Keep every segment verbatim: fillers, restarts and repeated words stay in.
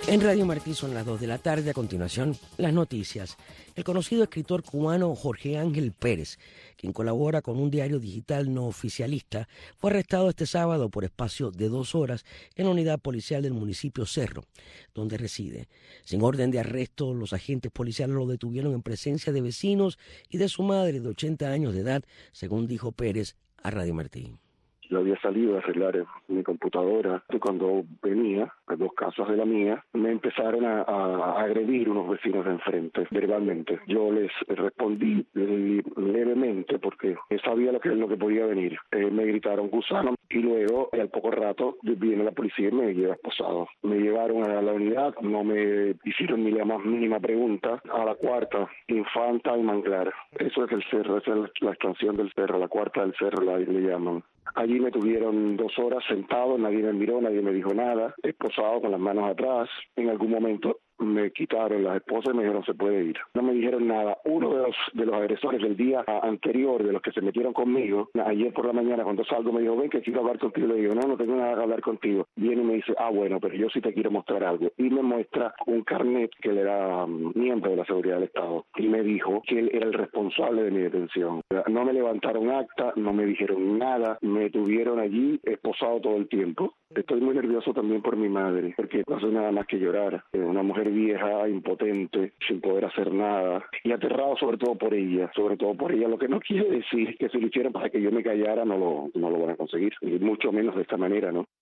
En Radio Martí son las dos de la tarde. A continuación, las noticias. El conocido escritor cubano Jorge Ángel Pérez, quien colabora con un diario digital no oficialista, fue arrestado este sábado por espacio de dos horas en la unidad policial del municipio Cerro, donde reside. Sin orden de arresto, los agentes policiales lo detuvieron en presencia de vecinos y de su madre de ochenta años de edad, según dijo Pérez a Radio Martí. Yo había salido a arreglar mi computadora y cuando venía a dos casas de la mía me empezaron a, a agredir unos vecinos de enfrente verbalmente. Yo les respondí levemente porque sabía lo que, lo que podía venir. Eh, me gritaron gusano y luego al poco rato viene la policía y me lleva esposado. Me llevaron a la unidad, no me hicieron ni la más mínima pregunta. A la cuarta, Infanta y Manglar. Eso es el cerro, esa es la extensión del cerro, la cuarta del cerro la, le llaman. Allí me tuvieron dos horas sentado, nadie me miró, nadie me dijo nada, esposado con las manos atrás. En algún momento me quitaron las esposas y me dijeron se puede ir. No me dijeron nada. Uno de los de los agresores del día anterior, de los que se metieron conmigo, ayer por la mañana cuando salgo me dijo ven que quiero hablar contigo. Le digo no, no tengo nada que hablar contigo. Viene y me dice ah bueno, pero yo sí te quiero mostrar algo. Y me muestra un carnet que él era um, miembro de la seguridad del Estado y me dijo que él era el responsable de mi detención. No me levantaron acta, no me dijeron nada, me tuvieron allí esposado todo el tiempo. Estoy muy nervioso también por mi madre, porque no hace nada más que llorar. Una mujer vieja, impotente, sin poder hacer nada, y aterrado sobre todo por ella, sobre todo por ella. Lo que no quiere decir que si lo hicieron para que yo me callara, no lo, no lo van a conseguir, y mucho menos de esta manera, ¿no?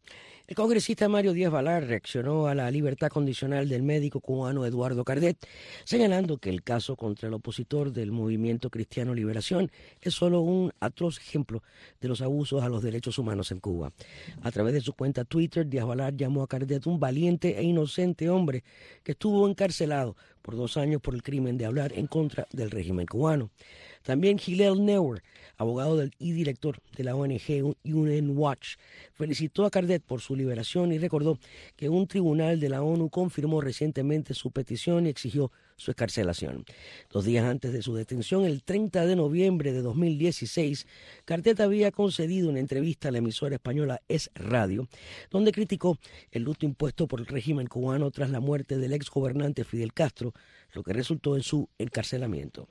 El congresista Mario Díaz-Balart reaccionó a la libertad condicional del médico cubano Eduardo Cardet, señalando que el caso contra el opositor del Movimiento Cristiano Liberación es solo un atroz ejemplo de los abusos a los derechos humanos en Cuba. A través de su cuenta Twitter, Díaz-Balart llamó a Cardet un valiente e inocente hombre que estuvo encarcelado por dos años por el crimen de hablar en contra del régimen cubano. También Hillel Neuer, abogado del, y director de la O N G U N Watch, felicitó a Cardet por su liberación y recordó que un tribunal de la ONU confirmó recientemente su petición y exigió su excarcelación. Dos días antes de su detención, el treinta de noviembre de dos mil dieciséis, Cardet había concedido una entrevista a la emisora española Es Radio, donde criticó el luto impuesto por el régimen cubano tras la muerte del exgobernante Fidel Castro, lo que resultó en su encarcelamiento.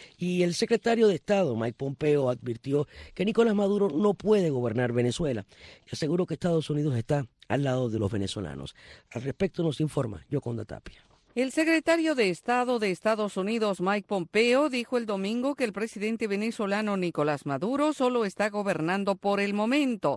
Y el secretario de Estado, Mike Pompeo, advirtió que Nicolás Maduro no puede gobernar Venezuela y aseguró que Estados Unidos está al lado de los venezolanos. Al respecto nos informa Yoconda Tapia. El secretario de Estado de Estados Unidos, Mike Pompeo, dijo el domingo que el presidente venezolano Nicolás Maduro solo está gobernando por el momento.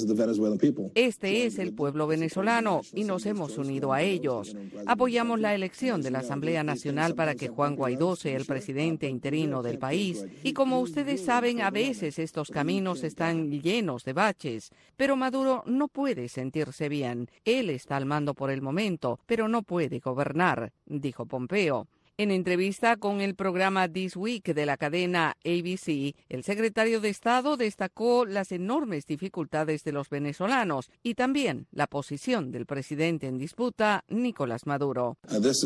Este es el pueblo venezolano y nos hemos unido a ellos. Apoyamos la elección de la Asamblea Nacional para que Juan Guaidó sea el presidente interino del país. Y como ustedes saben, a veces estos caminos están llenos de baches. Pero Maduro no puede sentirse bien. Él está al mando por el momento, pero no puede gobernar, dijo Pompeo. En entrevista con el programa This Week de la cadena A B C, el secretario de Estado destacó las enormes dificultades de los venezolanos y también la posición del presidente en disputa, Nicolás Maduro.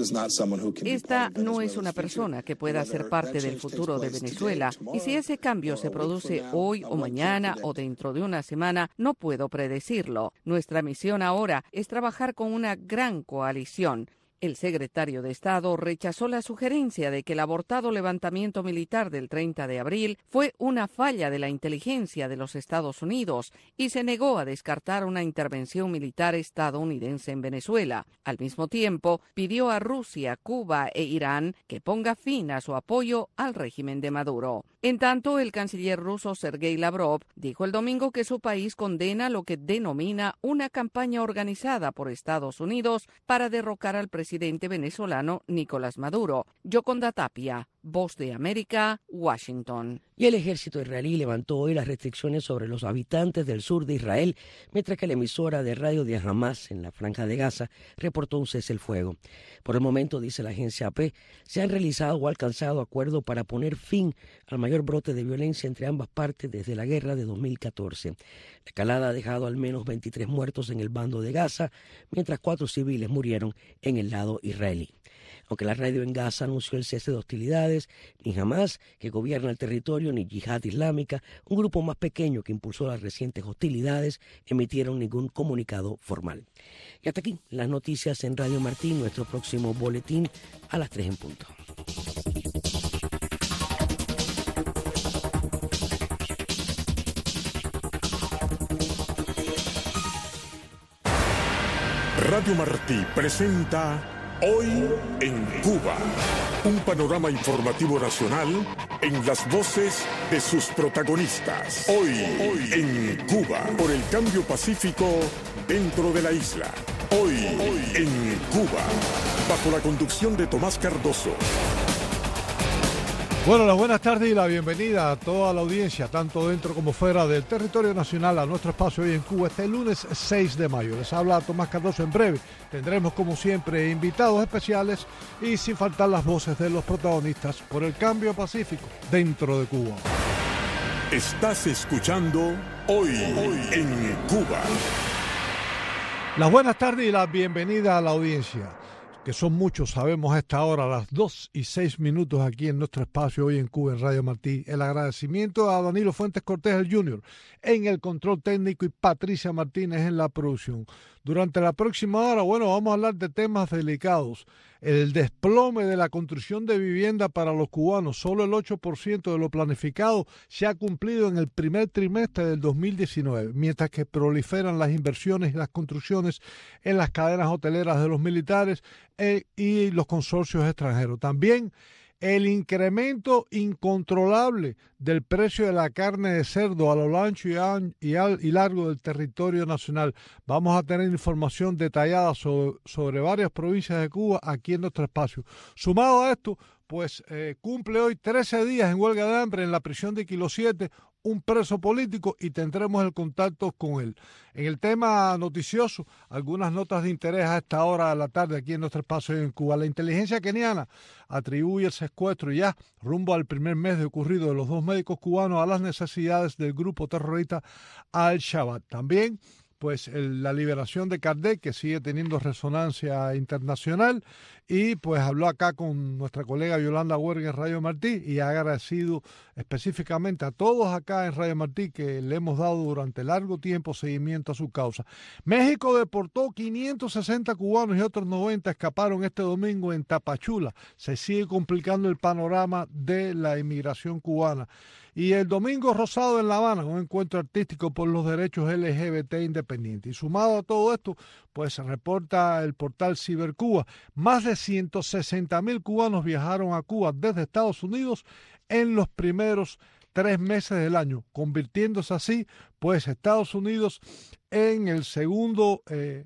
Esta no es una persona que pueda ser parte del futuro de Venezuela, y si ese cambio se produce hoy o mañana o dentro de una semana, no puedo predecirlo. Nuestra misión ahora es trabajar con una gran coalición. El secretario de Estado rechazó la sugerencia de que el abortado levantamiento militar del treinta de abril fue una falla de la inteligencia de los Estados Unidos y se negó a descartar una intervención militar estadounidense en Venezuela. Al mismo tiempo, pidió a Rusia, Cuba e Irán que ponga fin a su apoyo al régimen de Maduro. En tanto, el canciller ruso Sergei Lavrov dijo el domingo que su país condena lo que denomina una campaña organizada por Estados Unidos para derrocar al presidente presidente venezolano Nicolás Maduro. Yoconda Tapia, Voz de América, Washington. Y el ejército israelí levantó hoy las restricciones sobre los habitantes del sur de Israel, mientras que la emisora de radio de Hamas en la Franja de Gaza reportó un cese el fuego. Por el momento, dice la agencia A P, se han realizado o alcanzado acuerdos para poner fin al mayor brote de violencia entre ambas partes desde la guerra de dos mil catorce. La escalada ha dejado al menos veintitrés muertos en el bando de Gaza, mientras cuatro civiles murieron en el lado israelí. aunque la radio en Gaza anunció el cese de hostilidades. Ni Hamas, que gobierna el territorio, ni Yihad Islámica, un grupo más pequeño que impulsó las recientes hostilidades, emitieron ningún comunicado formal. Y hasta aquí las noticias en Radio Martí, nuestro próximo boletín a las tres en punto. Radio Martí presenta Hoy en Cuba, un panorama informativo nacional en las voces de sus protagonistas. Hoy, Hoy en Cuba, por el cambio pacífico dentro de la isla. Hoy, Hoy en Cuba, bajo la conducción de Tomás Cardoso. Bueno, las buenas tardes y la bienvenida a toda la audiencia, tanto dentro como fuera del territorio nacional, a nuestro espacio Hoy en Cuba, este lunes seis de mayo. Les habla Tomás Cardoso. En breve tendremos, como siempre, invitados especiales y sin faltar las voces de los protagonistas por el cambio pacífico dentro de Cuba. Estás escuchando Hoy, Hoy en Cuba. Las buenas tardes y la bienvenida a la audiencia, que son muchos, sabemos a esta hora, a las dos y seis minutos aquí en nuestro espacio Hoy en Cuba, en Radio Martí. El agradecimiento a Danilo Fuentes Cortés, el Junior, en el control técnico y Patricia Martínez en la producción. Durante la próxima hora, bueno, vamos a hablar de temas delicados. El desplome de la construcción de vivienda para los cubanos. Solo el ocho por ciento de lo planificado se ha cumplido en el primer trimestre del dos mil diecinueve, mientras que proliferan las inversiones y las construcciones en las cadenas hoteleras de los militares eh, y los consorcios extranjeros. También el incremento incontrolable del precio de la carne de cerdo a lo ancho y, an, y, al, y largo del territorio nacional. Vamos a tener información detallada sobre, sobre varias provincias de Cuba aquí en nuestro espacio. Sumado a esto, pues eh, cumple hoy trece días en huelga de hambre en la prisión de Kilo siete, un preso político, y tendremos el contacto con él. En el tema noticioso, algunas notas de interés a esta hora de la tarde aquí en nuestro espacio en Cuba. La inteligencia keniana atribuye el secuestro ya rumbo al primer mes de ocurrido de los dos médicos cubanos a las necesidades del grupo terrorista Al-Shabaab. También pues el, la liberación de Kardec, que sigue teniendo resonancia internacional, y pues habló acá con nuestra colega Yolanda Huerga en Radio Martí y ha agradecido específicamente a todos acá en Radio Martí que le hemos dado durante largo tiempo seguimiento a su causa. México deportó quinientos sesenta cubanos y otros noventa escaparon este domingo en Tapachula. Se sigue complicando el panorama de la inmigración cubana. Y el domingo rosado en La Habana, un encuentro artístico por los derechos L G B T independientes. Y sumado a todo esto, pues se reporta el portal Cibercuba, más de ciento sesenta mil cubanos viajaron a Cuba desde Estados Unidos en los primeros tres meses del año, convirtiéndose así, pues, Estados Unidos en el segundo eh,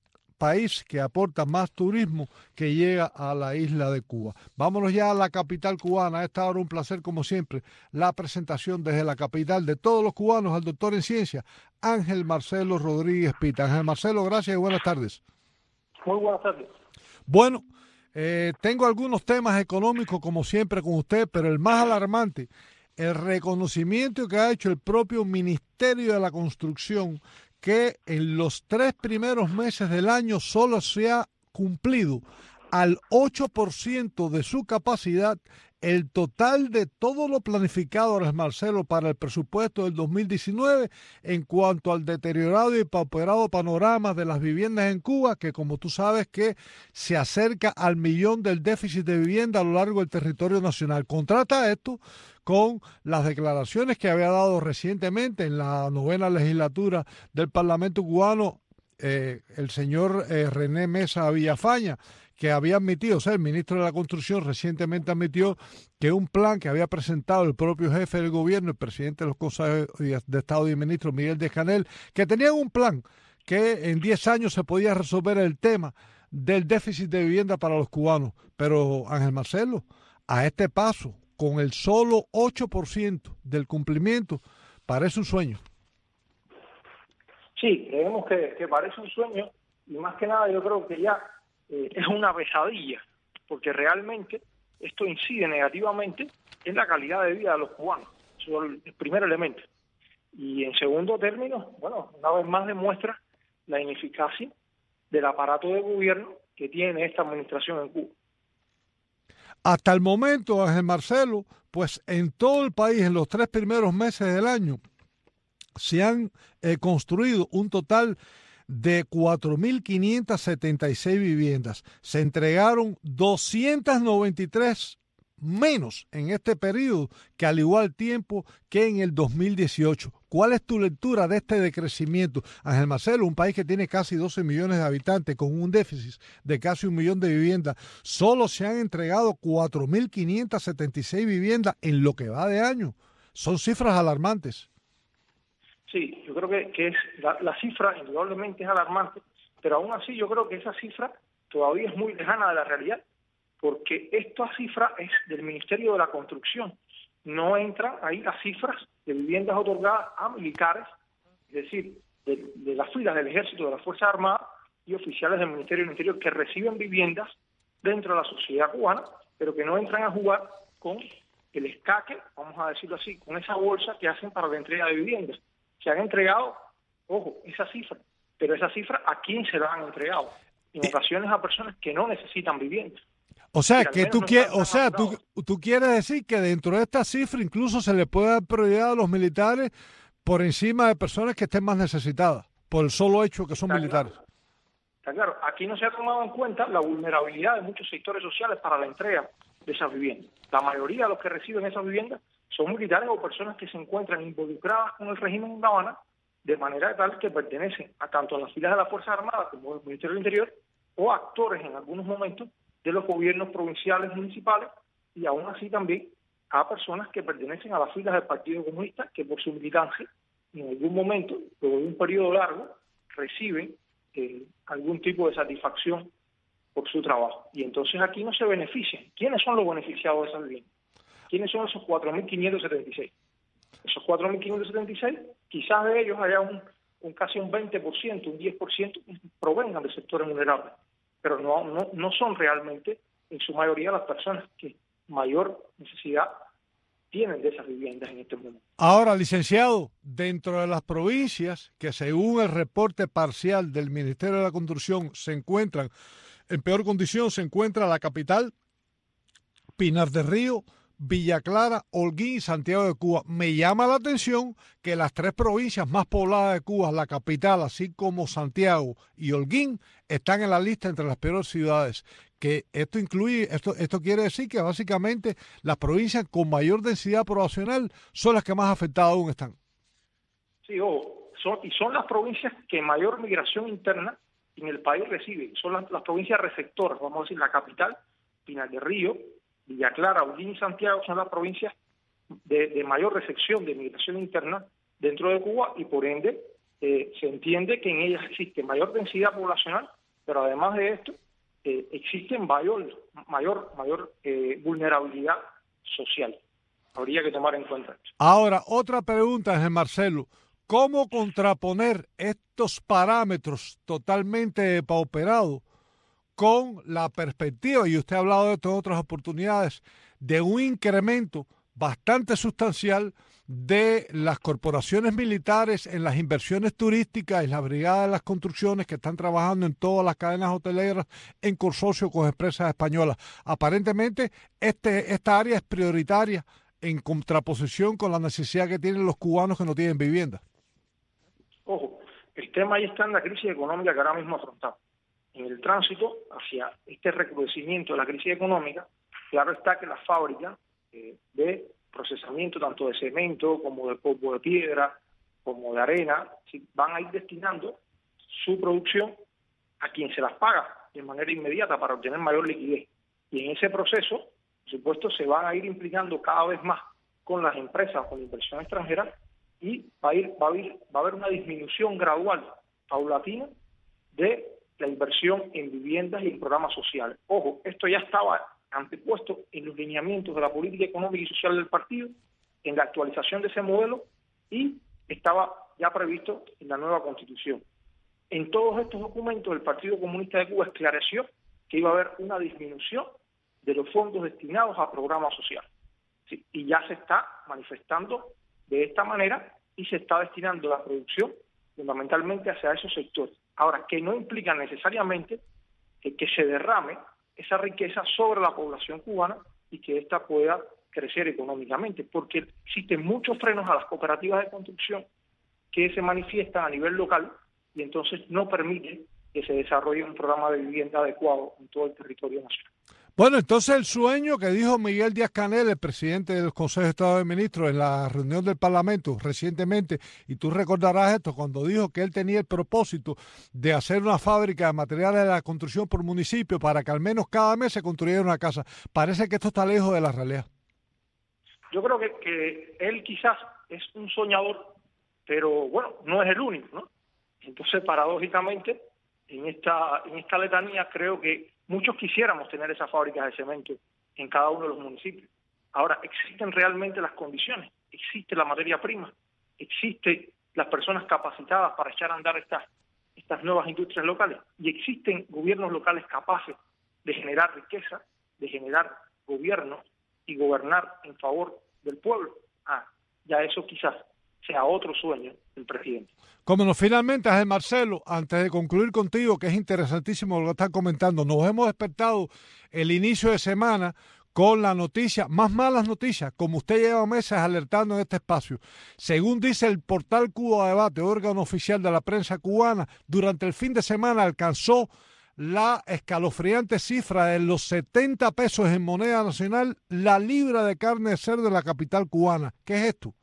país que aporta más turismo que llega a la isla de Cuba. Vámonos ya a la capital cubana. A esta hora un placer, como siempre, la presentación desde la capital de todos los cubanos al doctor en ciencia, Ángel Marcelo Rodríguez Pita. Ángel Marcelo, gracias y buenas tardes. Muy buenas tardes. Bueno, eh, tengo algunos temas económicos, como siempre, con usted, pero el más alarmante, el reconocimiento que ha hecho el propio Ministerio de la Construcción, que en los tres primeros meses del año solo se ha cumplido al ocho por ciento de su capacidad el total de todo lo planificado, Marcelo, para el presupuesto del dos mil diecinueve en cuanto al deteriorado y pauperado panorama de las viviendas en Cuba, que como tú sabes que se acerca al millón del déficit de vivienda a lo largo del territorio nacional. Contrata esto con las declaraciones que había dado recientemente en la novena legislatura del Parlamento cubano eh, el señor eh, René Mesa Villafaña, que había admitido, o sea, el ministro de la Construcción recientemente admitió que un plan que había presentado el propio jefe del gobierno, el presidente de los consejos de Estado y ministros, Miguel Díaz-Canel, que tenían un plan que en diez años se podía resolver el tema del déficit de vivienda para los cubanos. Pero, Ángel Marcelo, a este paso, con el solo ocho por ciento del cumplimiento, parece un sueño. Sí, creemos que, que parece un sueño, y más que nada yo creo que ya eh, es una pesadilla, porque realmente esto incide negativamente en la calidad de vida de los cubanos. Eso es el primer elemento. Y en segundo término, bueno, una vez más demuestra la ineficacia del aparato de gobierno que tiene esta administración en Cuba. Hasta el momento, Ángel Marcelo, pues en todo el país, en los tres primeros meses del año, se han eh, construido un total de cuatro mil quinientas setenta y seis viviendas. Se entregaron doscientas noventa y tres menos en este periodo que al igual tiempo que en el dos mil dieciocho. ¿Cuál es tu lectura de este decrecimiento? Ángel Marcelo, un país que tiene casi doce millones de habitantes con un déficit de casi un millón de viviendas, solo se han entregado cuatro mil quinientas setenta y seis viviendas en lo que va de año. Son cifras alarmantes. Sí, yo creo que, que es la, la cifra indudablemente es alarmante, pero aún así yo creo que esa cifra todavía es muy lejana de la realidad, porque esta cifra es del Ministerio de la Construcción. No entran ahí las cifras de viviendas otorgadas a militares, es decir, de, de las filas del Ejército, de las Fuerzas Armadas y oficiales del Ministerio del Interior que reciben viviendas dentro de la sociedad cubana, pero que no entran a jugar con el escaque, vamos a decirlo así, con esa bolsa que hacen para la entrega de viviendas. Se han entregado, ojo, esa cifra, pero esa cifra, ¿a quién se la han entregado? En ocasiones a personas que no necesitan viviendas. O sea, que tú, no quieres, o sea tú, tú quieres decir que dentro de esta cifra incluso se le puede dar prioridad a los militares por encima de personas que estén más necesitadas, por el solo hecho que son Está militares. Claro. Está claro, aquí no se ha tomado en cuenta la vulnerabilidad de muchos sectores sociales para la entrega de esas viviendas. La mayoría de los que reciben esas viviendas son militares o personas que se encuentran involucradas con el régimen en La Habana de manera tal que pertenecen a tanto a las filas de las Fuerzas Armadas como del Ministerio del Interior o actores en algunos momentos de los gobiernos provinciales municipales y aún así también a personas que pertenecen a las filas del Partido Comunista que por su militancia en algún momento, luego de un periodo largo, reciben eh, algún tipo de satisfacción por su trabajo. Y entonces aquí no se benefician. ¿Quiénes son los beneficiados de esa vivienda? ¿Quiénes son esos cuatro mil quinientos setenta y seis? Esos cuatro mil quinientos setenta y seis, quizás de ellos haya un, un casi un veinte por ciento, un diez por ciento que provengan de sectores vulnerables, pero no, no, no son realmente, en su mayoría, las personas que mayor necesidad tienen de esas viviendas en este momento. Ahora, licenciado, dentro de las provincias que según el reporte parcial del Ministerio de la Construcción se encuentran en peor condición, se encuentra la capital, Pinar del Río, Villa Clara, Holguín y Santiago de Cuba. Me llama la atención que las tres provincias más pobladas de Cuba, la capital, así como Santiago y Holguín, están en la lista entre las peores ciudades. Que esto incluye, esto, esto quiere decir que básicamente las provincias con mayor densidad poblacional son las que más afectadas aún están. Sí, ojo, son, y son las provincias que mayor migración interna en el país reciben. Son las, las provincias receptoras, vamos a decir, la capital, Pinar del Río, Villa Clara, Holguín y Santiago son las provincias de, de mayor recepción de migración interna dentro de Cuba y por ende eh, se entiende que en ellas existe mayor densidad poblacional, pero además de esto eh, existe mayor, mayor, mayor eh, vulnerabilidad social. Habría que tomar en cuenta esto. Ahora, otra pregunta, Ángel Marcelo. ¿Cómo contraponer estos parámetros totalmente depauperados con la perspectiva, y usted ha hablado de esto en otras oportunidades, de un incremento bastante sustancial de las corporaciones militares en las inversiones turísticas y las brigadas de las construcciones que están trabajando en todas las cadenas hoteleras en consorcio con empresas españolas? Aparentemente, este, esta área es prioritaria en contraposición con la necesidad que tienen los cubanos que no tienen vivienda. Ojo, el tema ahí está en la crisis económica que ahora mismo afrontamos. En el tránsito hacia este recrudecimiento de la crisis económica, claro está que las fábricas eh, de procesamiento tanto de cemento como de polvo de piedra, como de arena, ¿sí?, van a ir destinando su producción a quien se las paga de manera inmediata para obtener mayor liquidez. Y en ese proceso, por supuesto, se van a ir implicando cada vez más con las empresas, con la inversión extranjera, y va a, ir, va, a ir, va a haber una disminución gradual, paulatina, de la inversión en viviendas y en programas sociales. Ojo, esto ya estaba antepuesto en los lineamientos de la política económica y social del partido, en la actualización de ese modelo, y estaba ya previsto en la nueva Constitución. En todos estos documentos, el Partido Comunista de Cuba esclareció que iba a haber una disminución de los fondos destinados a programas sociales. ¿Sí? Y ya se está manifestando de esta manera y se está destinando la producción fundamentalmente hacia esos sectores. Ahora, que no implica necesariamente que, que se derrame esa riqueza sobre la población cubana, y que ésta pueda crecer económicamente, porque existen muchos frenos a las cooperativas de construcción que se manifiestan a nivel local y entonces no permiten que se desarrolle un programa de vivienda adecuado en todo el territorio nacional. Bueno, entonces el sueño que dijo Miguel Díaz-Canel, el presidente del Consejo de Estado de Ministros, en la reunión del Parlamento recientemente, y tú recordarás esto, cuando dijo que él tenía el propósito de hacer una fábrica de materiales de la construcción por municipio para que al menos cada mes se construyera una casa. Parece que esto está lejos de la realidad. Yo creo que, que él quizás es un soñador, pero bueno, no es el único, ¿no? Entonces, paradójicamente, en esta, en esta letanía creo que muchos quisiéramos tener esas fábricas de cemento en cada uno de los municipios. Ahora, ¿existen realmente las condiciones? ¿Existe la materia prima? ¿Existen las personas capacitadas para echar a andar estas, estas nuevas industrias locales? ¿Y existen gobiernos locales capaces de generar riqueza, de generar gobierno y gobernar en favor del pueblo? Ah, ya eso quizás sea otro sueño del presidente. Como no, finalmente, Ángel Marcelo, antes de concluir contigo, que es interesantísimo lo que están comentando, nos hemos despertado el inicio de semana con la noticia, más malas noticias, como usted lleva meses alertando en este espacio. Según dice el portal Cuba Debate, órgano oficial de la prensa cubana, durante el fin de semana alcanzó la escalofriante cifra de los setenta pesos en moneda nacional la libra de carne de cerdo en la capital cubana. ¿Qué es esto?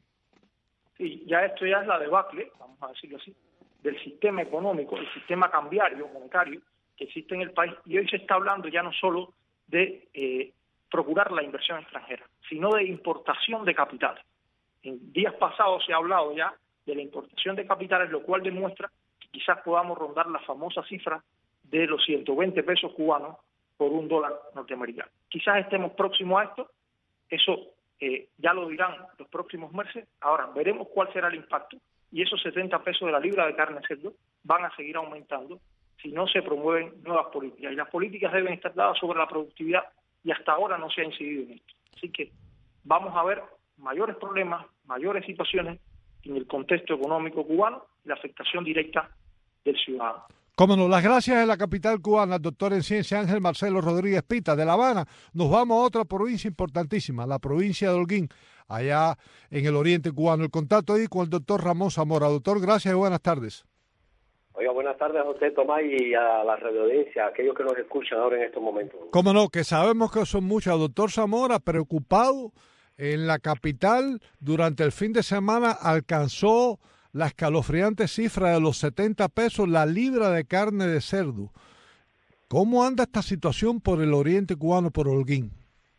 Sí, ya esto ya es la debacle, vamos a decirlo así, del sistema económico, el sistema cambiario, monetario, que existe en el país. Y hoy se está hablando ya no solo de eh, procurar la inversión extranjera, sino de importación de capitales. En días pasados se ha hablado ya de la importación de capitales, lo cual demuestra que quizás podamos rondar la famosa cifra de los ciento veinte pesos cubanos por un dólar norteamericano. Quizás estemos próximos a esto, eso Eh, ya lo dirán los próximos meses. Ahora veremos cuál será el impacto y esos setenta pesos de la libra de carne de cerdo van a seguir aumentando si no se promueven nuevas políticas, y las políticas deben estar dadas sobre la productividad y hasta ahora no se ha incidido en esto. Así que vamos a ver mayores problemas, mayores situaciones en el contexto económico cubano y la afectación directa del ciudadano. Cómo no, las gracias de la capital cubana al doctor en ciencia Ángel Marcelo Rodríguez Pita. De La Habana nos vamos a otra provincia importantísima, la provincia de Holguín, allá en el oriente cubano. El contacto ahí con el doctor Ramón Zamora. Doctor, gracias y buenas tardes. Oiga, buenas tardes a usted, Tomás, y a la radioaudiencia, a aquellos que nos escuchan ahora en estos momentos. Cómo no, que sabemos que son muchos. Doctor Zamora, preocupado en la capital, durante el fin de semana alcanzó la escalofriante cifra de los setenta pesos la libra de carne de cerdo. ¿Cómo anda esta situación por el oriente cubano, por Holguín?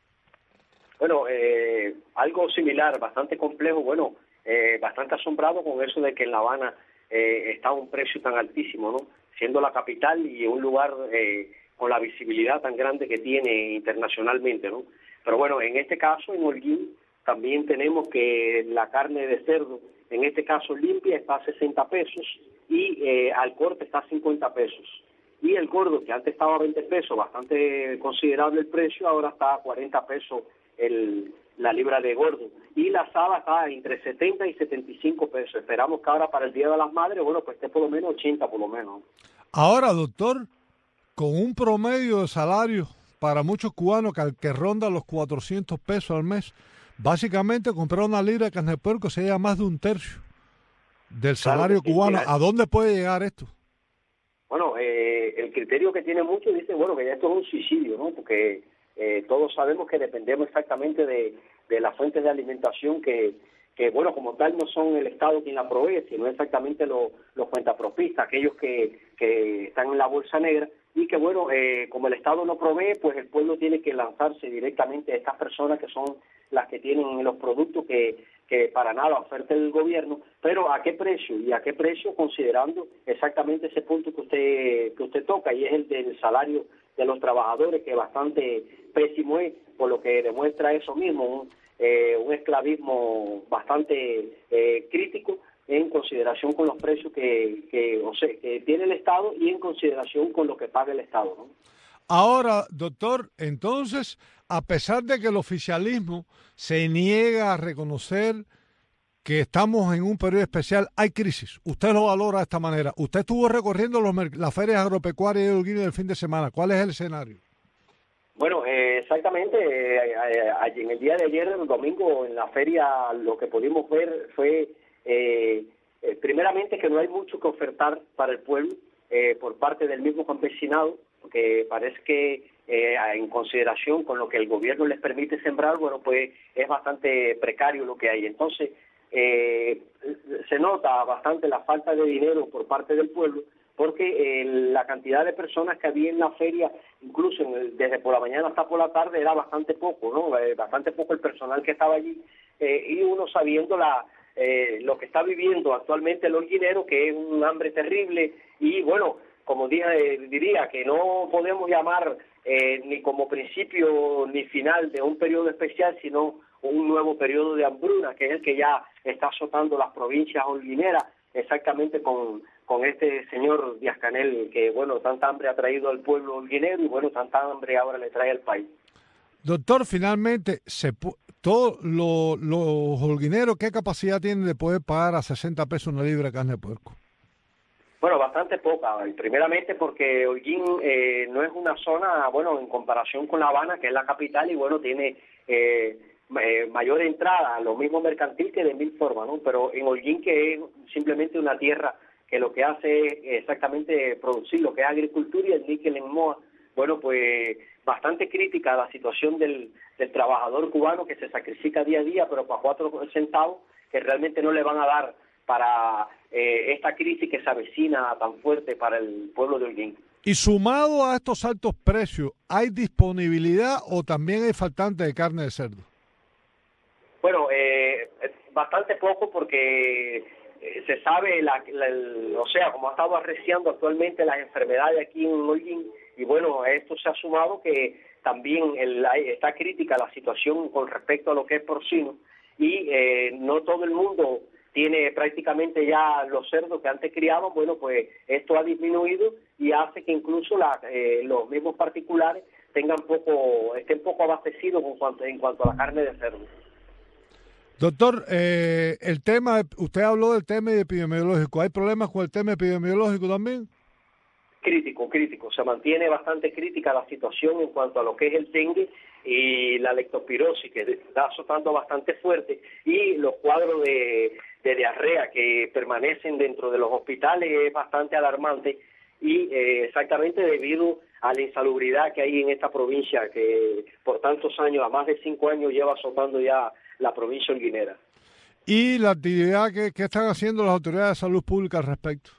Bueno, eh, algo similar, bastante complejo, bueno, eh, bastante asombrado con eso de que en La Habana eh, está a un precio tan altísimo, ¿no? Siendo la capital y un lugar eh, con la visibilidad tan grande que tiene internacionalmente, ¿no? Pero bueno, en este caso, en Holguín, también tenemos que la carne de cerdo, en este caso limpia, está a sesenta pesos y eh, al corte está a cincuenta pesos. Y el gordo, que antes estaba a veinte pesos, bastante considerable el precio, ahora está a cuarenta pesos el, la libra de gordo. Y la asada está entre setenta y setenta y cinco pesos. Esperamos que ahora para el Día de las Madres, bueno, pues esté por lo menos ochenta por lo menos. Ahora, doctor, con un promedio de salario para muchos cubanos que, que ronda los cuatrocientos pesos al mes, básicamente comprar una libra de carne de puerco sería más de un tercio del salario claro, cubano. Sí, ¿a dónde puede llegar esto? Bueno, eh, el criterio que tiene mucho dice, bueno, que ya esto es un suicidio, ¿no? Porque eh, todos sabemos que dependemos exactamente de, de las fuentes de alimentación que, que, bueno, como tal no son el Estado quien la provee, sino exactamente lo, los cuentapropistas, aquellos que, que están en la bolsa negra, y que, bueno, eh, como el Estado no provee, pues el pueblo tiene que lanzarse directamente a estas personas que son las que tienen los productos que, que para nada oferta el gobierno, pero ¿a qué precio? Y a qué precio considerando exactamente ese punto que usted que usted toca, y es el del salario de los trabajadores, que bastante pésimo es, por lo que demuestra eso mismo, un, eh, un esclavismo bastante eh, crítico en consideración con los precios que, que, o sea, que tiene el Estado y en consideración con lo que paga el Estado, ¿no? Ahora, doctor, entonces, a pesar de que el oficialismo se niega a reconocer que estamos en un periodo especial, hay crisis. Usted lo valora de esta manera. Usted estuvo recorriendo los, las ferias agropecuarias de Holguín el fin de semana. ¿Cuál es el escenario? Bueno, eh, exactamente, eh, eh, en el día de ayer, el domingo, en la feria, lo que pudimos ver fue, eh, eh, primeramente, que no hay mucho que ofertar para el pueblo eh, por parte del mismo campesinado, porque parece que eh, en consideración con lo que el gobierno les permite sembrar, bueno, pues es bastante precario lo que hay. Entonces, eh, se nota bastante la falta de dinero por parte del pueblo, porque eh, la cantidad de personas que había en la feria, incluso en el, desde por la mañana hasta por la tarde, era bastante poco, ¿no? Eh, bastante poco el personal que estaba allí, eh, y uno sabiendo la eh, lo que está viviendo actualmente el holguinero, que es un hambre terrible, y bueno, como dije, eh, diría que no podemos llamar eh, ni como principio ni final de un periodo especial, sino un nuevo periodo de hambruna, que es el que ya está azotando las provincias holguineras, exactamente con, con este señor Díaz-Canel, que, bueno, tanta hambre ha traído al pueblo holguinero y, bueno, tanta hambre ahora le trae al país. Doctor, finalmente, se todos lo, los holguineros, ¿qué capacidad tienen de poder pagar a sesenta pesos una libra de carne de puerco? Bueno, bastante poca, primeramente porque Holguín eh, no es una zona, bueno, en comparación con La Habana, que es la capital, y bueno, tiene eh, eh, mayor entrada, lo mismo mercantil que de mil formas, ¿no? Pero en Holguín, que es simplemente una tierra que lo que hace es exactamente producir lo que es agricultura y el níquel en Moa, bueno, pues bastante crítica la situación del, del trabajador cubano que se sacrifica día a día, pero para cuatro centavos que realmente no le van a dar para eh, esta crisis que se avecina tan fuerte para el pueblo de Holguín. Y sumado a estos altos precios, ¿hay disponibilidad o también hay faltante de carne de cerdo? Bueno, eh, bastante poco porque eh, se sabe, la, la, el, o sea, como ha estado arreciando actualmente las enfermedades aquí en Holguín, y bueno, a esto se ha sumado que también el, está crítica la situación con respecto a lo que es porcino, y eh, no todo el mundo tiene prácticamente ya los cerdos que antes criaban. Bueno, pues esto ha disminuido y hace que incluso la, eh, los mismos particulares tengan poco, estén poco abastecidos en cuanto, en cuanto a la carne de cerdo. Doctor, eh, el tema, usted habló del tema epidemiológico. ¿Hay problemas con el tema epidemiológico también? Crítico, crítico. Se mantiene bastante crítica la situación en cuanto a lo que es el dengue y la leptospirosis, que está azotando bastante fuerte, y los cuadros de, de diarrea que permanecen dentro de los hospitales es bastante alarmante, y eh, exactamente debido a la insalubridad que hay en esta provincia, que por tantos años, a más de cinco años, lleva azotando ya la provincia holguinera. ¿Y la actividad que, que están haciendo las autoridades de salud pública al respecto?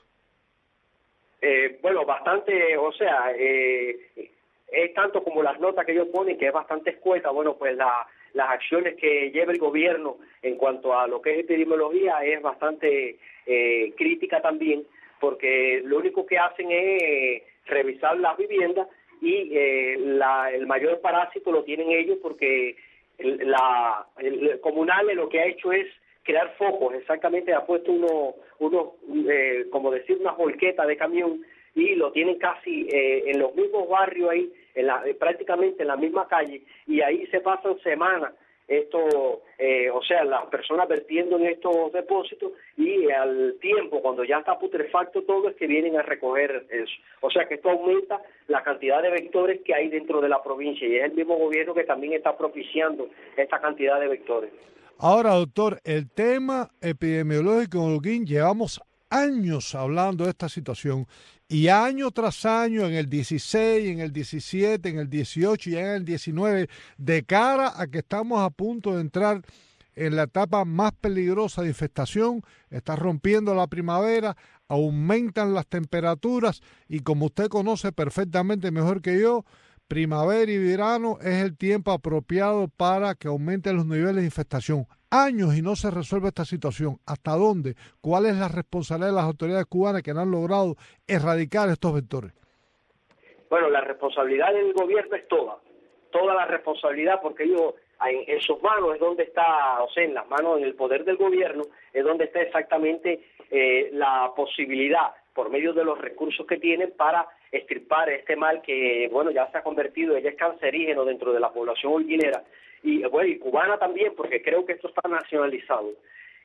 Eh, bueno, bastante, o sea, eh, es tanto como las notas que ellos ponen, que es bastante escueta. Bueno, pues la, las acciones que lleva el gobierno en cuanto a lo que es epidemiología es bastante eh, crítica también, porque lo único que hacen es eh, revisar las viviendas, y eh, la, el mayor parásito lo tienen ellos, porque el, la, el comunal lo que ha hecho es crear focos. Exactamente, ha puesto unos, uno, eh, como decir, unas volquetas de camión, y lo tienen casi eh, en los mismos barrios ahí, en la, eh, prácticamente en la misma calle, y ahí se pasan semanas esto, eh, o sea, las personas vertiendo en estos depósitos, y al tiempo, cuando ya está putrefacto todo, es que vienen a recoger eso. O sea que esto aumenta la cantidad de vectores que hay dentro de la provincia, y es el mismo gobierno que también está propiciando esta cantidad de vectores. Ahora, doctor, el tema epidemiológico en Holguín, llevamos años hablando de esta situación, y año tras año, en el dieciséis, en el diecisiete, en el dieciocho y en el diecinueve, de cara a que estamos a punto de entrar en la etapa más peligrosa de infestación, está rompiendo la primavera, aumentan las temperaturas, y como usted conoce perfectamente mejor que yo, primavera y verano es el tiempo apropiado para que aumenten los niveles de infestación. Años y no se resuelve esta situación. ¿Hasta dónde? ¿Cuál es la responsabilidad de las autoridades cubanas que no han logrado erradicar estos vectores? Bueno, la responsabilidad del gobierno es toda, toda la responsabilidad, porque ellos, en, en sus manos es donde está, o sea, en las manos, en el poder del gobierno, es donde está exactamente eh, la posibilidad, por medio de los recursos que tienen, para extirpar este mal que, bueno, ya se ha convertido, ya es cancerígeno dentro de la población holguinera, y bueno, y cubana también, porque creo que esto está nacionalizado.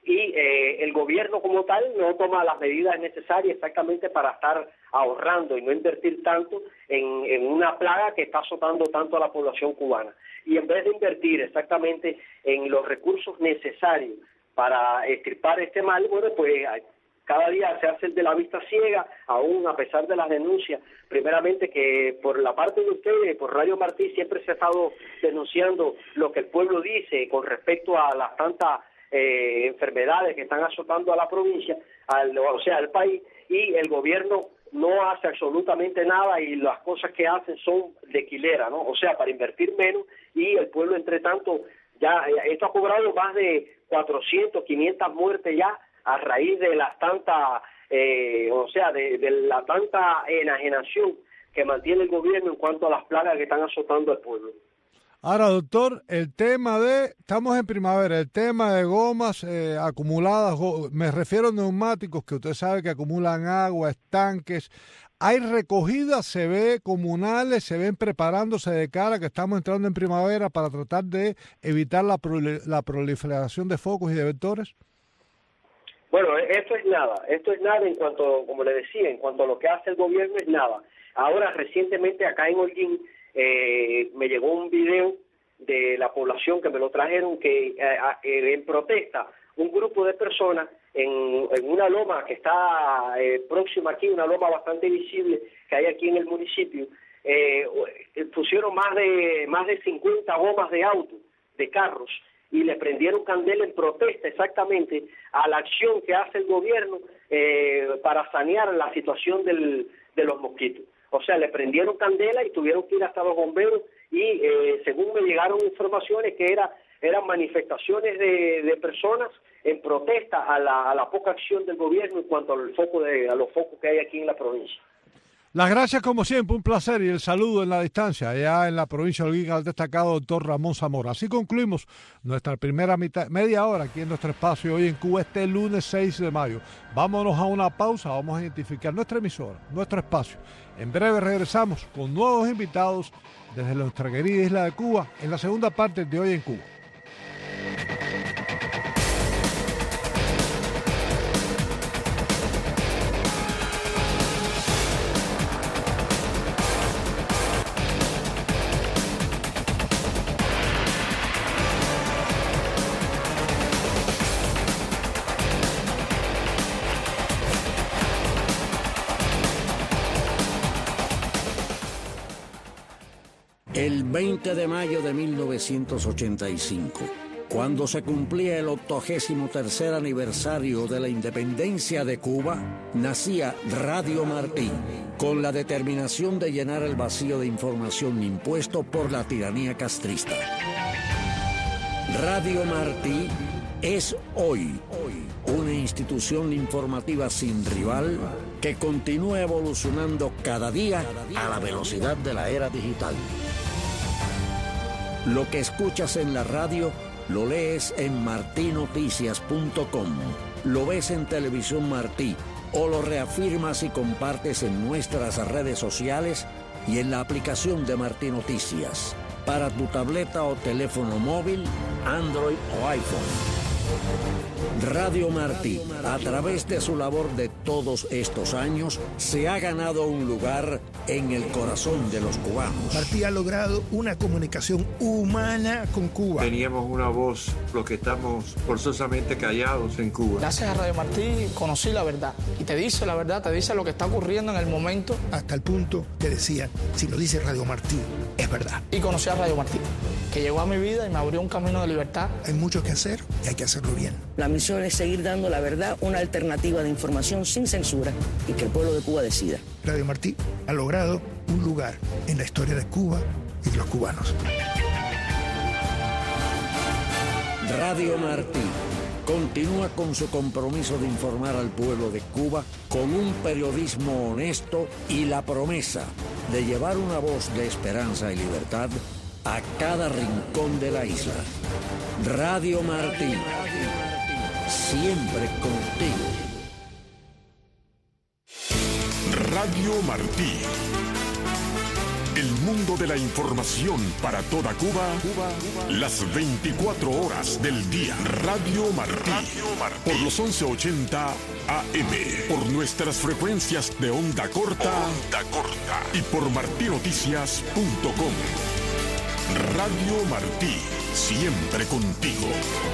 y eh, el gobierno como tal no toma las medidas necesarias exactamente para estar ahorrando y no invertir tanto en, en una plaga que está azotando tanto a la población cubana. Y en vez de invertir exactamente en los recursos necesarios para extirpar este mal, bueno, pues cada día se hace el de la vista ciega, aún a pesar de las denuncias, primeramente que por la parte de ustedes, por Radio Martí, siempre se ha estado denunciando lo que el pueblo dice con respecto a las tantas eh, enfermedades que están azotando a la provincia, al, o sea, al país, y el gobierno no hace absolutamente nada y las cosas que hacen son de quilera, ¿no? O sea, para invertir menos y el pueblo, entre tanto, ya esto ha cobrado más de cuatrocientas, quinientas muertes ya a raíz de las tantas, eh, o sea, de, de la tanta enajenación que mantiene el gobierno en cuanto a las plagas que están azotando al pueblo. Ahora, doctor, el tema de, estamos en primavera, el tema de gomas eh, acumuladas, go, me refiero a neumáticos que usted sabe que acumulan agua, estanques. ¿Hay recogidas, se ve comunales, se ven preparándose de cara que estamos entrando en primavera para tratar de evitar la, prol la proliferación de focos y de vectores? Bueno, esto es nada, esto es nada en cuanto, como le decía, en cuanto a lo que hace el gobierno es nada. Ahora, recientemente acá en Holguín, eh, me llegó un video de la población que me lo trajeron, que eh, eh, en protesta, un grupo de personas en, en una loma que está eh, próxima aquí, una loma bastante visible que hay aquí en el municipio, eh, pusieron más de, más de cincuenta gomas de auto, de carros, y le prendieron candela en protesta exactamente a la acción que hace el gobierno eh, para sanear la situación del, de los mosquitos. O sea, le prendieron candela y tuvieron que ir hasta los bomberos y eh, según me llegaron informaciones que era, eran manifestaciones de, de personas en protesta a la, a la poca acción del gobierno en cuanto al foco de, a los focos que hay aquí en la provincia. Las gracias como siempre, un placer, y el saludo en la distancia, allá en la provincia de Holguín, al destacado doctor Ramón Zamora. Así concluimos nuestra primera mitad, media hora aquí en nuestro espacio hoy en Cuba, este lunes seis de mayo. Vámonos a una pausa, vamos a identificar nuestra emisora, nuestro espacio. En breve regresamos con nuevos invitados desde nuestra querida isla de Cuba en la segunda parte de Hoy en Cuba. El veinte de mayo de mil novecientos ochenta y cinco, cuando se cumplía el octogésimo tercer aniversario de la independencia de Cuba, nacía Radio Martí, con la determinación de llenar el vacío de información impuesto por la tiranía castrista. Radio Martí es hoy una institución informativa sin rival que continúa evolucionando cada día a la velocidad de la era digital. Lo que escuchas en la radio, lo lees en martí noticias punto com, lo ves en Televisión Martí o lo reafirmas y compartes en nuestras redes sociales y en la aplicación de Martí Noticias para tu tableta o teléfono móvil, Android o iPhone. Radio Martí, a través de su labor de todos estos años, se ha ganado un lugar en el corazón de los cubanos. Martí ha logrado una comunicación humana con Cuba. Teníamos una voz, los que estamos forzosamente callados en Cuba. Gracias a Radio Martí conocí la verdad. Y te dice la verdad, te dice lo que está ocurriendo en el momento. Hasta el punto que decían, si lo dice Radio Martí, es verdad. Y conocí a Radio Martí, que llegó a mi vida y me abrió un camino de libertad. Hay mucho que hacer y hay que hacerlo bien. La misión es seguir dando la verdad, una alternativa de información sin censura y que el pueblo de Cuba decida. Radio Martí ha logrado un lugar en la historia de Cuba y de los cubanos. Radio Martí continúa con su compromiso de informar al pueblo de Cuba con un periodismo honesto y la promesa de llevar una voz de esperanza y libertad a cada rincón de la isla. Radio Martí, siempre contigo. Radio Martí, El mundo de la información para toda Cuba, Cuba, Cuba. Las veinticuatro horas del día. Radio Martí. Radio Martí. Por los once ochenta A M. Por nuestras frecuencias de onda corta. Onda corta. Y por martí noticias punto com. Radio Martí. Siempre contigo.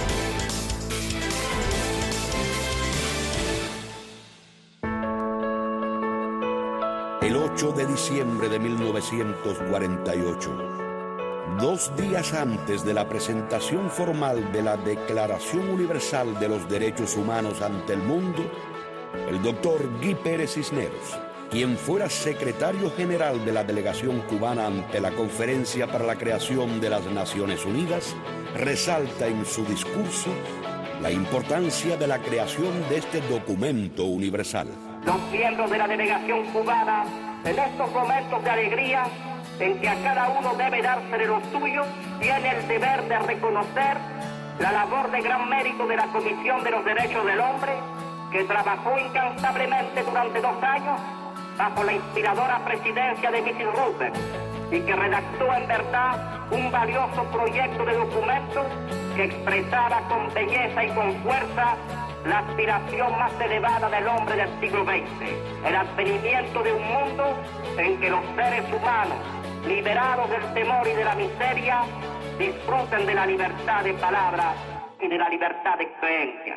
El ocho de diciembre de mil novecientos cuarenta y ocho, dos días antes de la presentación formal de la Declaración Universal de los Derechos Humanos ante el mundo, el doctor Guy Pérez Cisneros, quien fuera secretario general de la delegación cubana ante la Conferencia para la Creación de las Naciones Unidas, resalta en su discurso la importancia de la creación de este documento universal. Los miembros de la delegación cubana, en estos momentos de alegría, en que a cada uno debe dársele lo suyo, tiene el deber de reconocer la labor de gran mérito de la Comisión de los Derechos del Hombre, que trabajó incansablemente durante dos años bajo la inspiradora presidencia de missus Roosevelt y que redactó en verdad un valioso proyecto de documento que expresara con belleza y con fuerza la aspiración más elevada del hombre del siglo veinte, el advenimiento de un mundo en que los seres humanos, liberados del temor y de la miseria, disfruten de la libertad de palabra y de la libertad de creencia.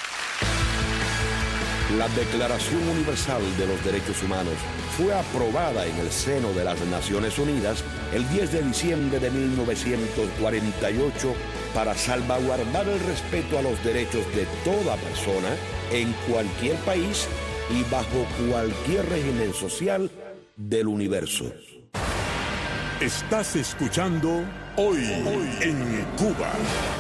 La Declaración Universal de los Derechos Humanos fue aprobada en el seno de las Naciones Unidas el diez de diciembre de mil novecientos cuarenta y ocho para salvaguardar el respeto a los derechos de toda persona en cualquier país y bajo cualquier régimen social del universo. Estás escuchando Hoy, Hoy en Cuba.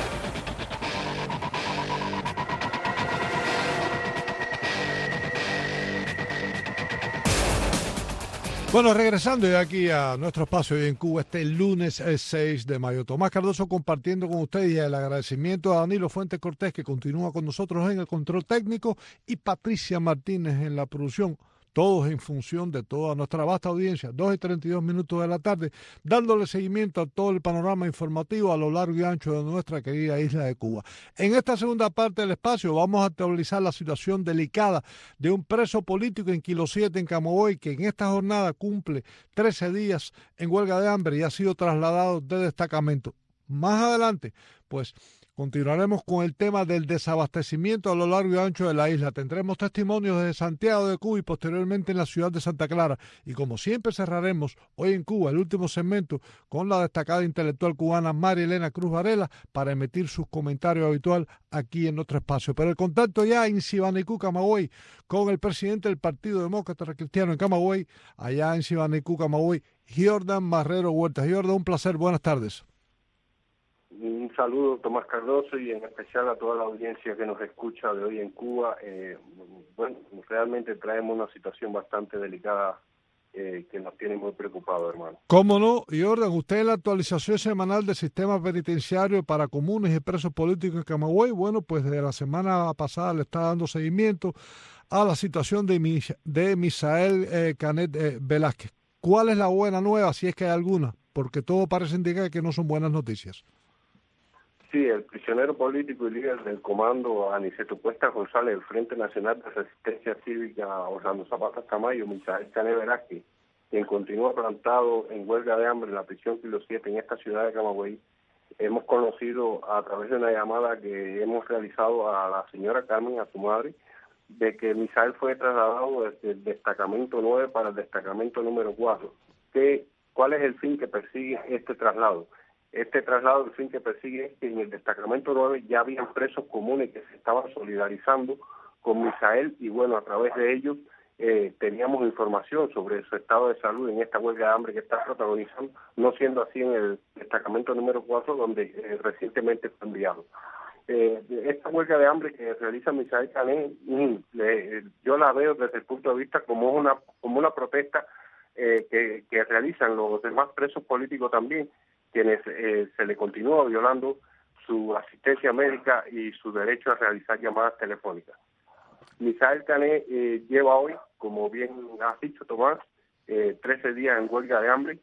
Bueno, regresando ya aquí a nuestro espacio hoy en Cuba, este lunes seis de mayo. Tomás Cardoso compartiendo con ustedes el agradecimiento a Danilo Fuentes Cortés, que continúa con nosotros en el control técnico, y Patricia Martínez en la producción. Todos en función de toda nuestra vasta audiencia, dos y treinta y dos minutos de la tarde, dándole seguimiento a todo el panorama informativo a lo largo y ancho de nuestra querida isla de Cuba. En esta segunda parte del espacio vamos a actualizar la situación delicada de un preso político en Kilo siete en Camagüey, que en esta jornada cumple trece días en huelga de hambre y ha sido trasladado de destacamento. Más adelante, pues, continuaremos con el tema del desabastecimiento a lo largo y ancho de la isla. Tendremos testimonios desde Santiago de Cuba y posteriormente en la ciudad de Santa Clara. Y como siempre cerraremos hoy en Cuba el último segmento con la destacada intelectual cubana María Elena Cruz Varela para emitir sus comentarios habitual aquí en nuestro espacio. Pero el contacto ya en Sibanicú, Camagüey, con el presidente del Partido Demócrata Cristiano en Camagüey, allá en Sibanicú, Camagüey, Jordan Marrero Huerta. Jordan, un placer, buenas tardes. Un saludo, Tomás Cardoso, y en especial a toda la audiencia que nos escucha de hoy en Cuba. Eh, bueno, realmente traemos una situación bastante delicada eh, que nos tiene muy preocupados, hermano. ¿Cómo no? Jordan, usted en la actualización semanal del sistema penitenciario para comunes y presos políticos en Camagüey, bueno, pues de la semana pasada le está dando seguimiento a la situación de, Mis de Misael eh, Canet eh, Velázquez. ¿Cuál es la buena nueva, si es que hay alguna? Porque todo parece indicar que no son buenas noticias. Sí, el prisionero político y líder del comando Aniceto Cuesta González del Frente Nacional de Resistencia Cívica Orlando Zapata Camayo, Misael Canet Velázquez, quien continúa plantado en huelga de hambre en la prisión Kilo siete en esta ciudad de Camagüey, hemos conocido a través de una llamada que hemos realizado a la señora Carmen, a su madre, de que Misael fue trasladado desde el destacamento nueve para el destacamento número cuatro. ¿Qué, ¿Cuál es el fin que persigue este traslado? Este traslado, el fin que persigue es que en el destacamento nueve ya habían presos comunes que se estaban solidarizando con Misael y bueno, a través de ellos eh, teníamos información sobre su estado de salud en esta huelga de hambre que está protagonizando, no siendo así en el destacamento número cuatro donde eh, recientemente fue enviado. Eh, esta huelga de hambre que realiza Misael Canet, mm, le, yo la veo desde el punto de vista como una, como una protesta eh, que, que realizan los demás presos políticos también, quienes eh, se le continúa violando su asistencia médica y su derecho a realizar llamadas telefónicas. Misael Canet eh, lleva hoy, como bien has dicho, Tomás, eh, trece días en huelga de hambre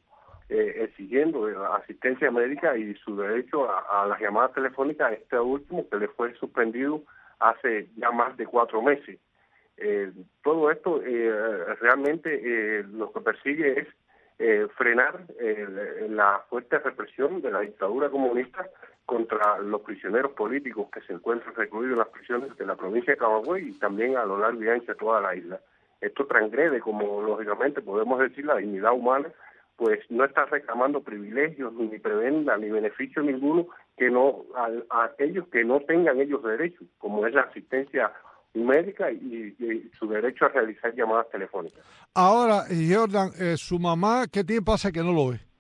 eh, exigiendo asistencia médica y su derecho a, a las llamadas telefónicas, este último que le fue suspendido hace ya más de cuatro meses. Eh, todo esto eh, realmente eh, lo que persigue es eh, frenar eh, la fuerte represión de la dictadura comunista contra los prisioneros políticos que se encuentran recluidos en las prisiones de la provincia de Camagüey y también a lo largo y ancho de toda la isla. Esto transgrede, como lógicamente podemos decir, la dignidad humana, pues no está reclamando privilegios, ni prebenda, ni beneficio ninguno que no a, a aquellos que no tengan ellos derechos, como es la asistencia médica y, y su derecho a realizar llamadas telefónicas. Ahora, Jordan, eh, su mamá, ¿qué tiempo hace que no lo ve?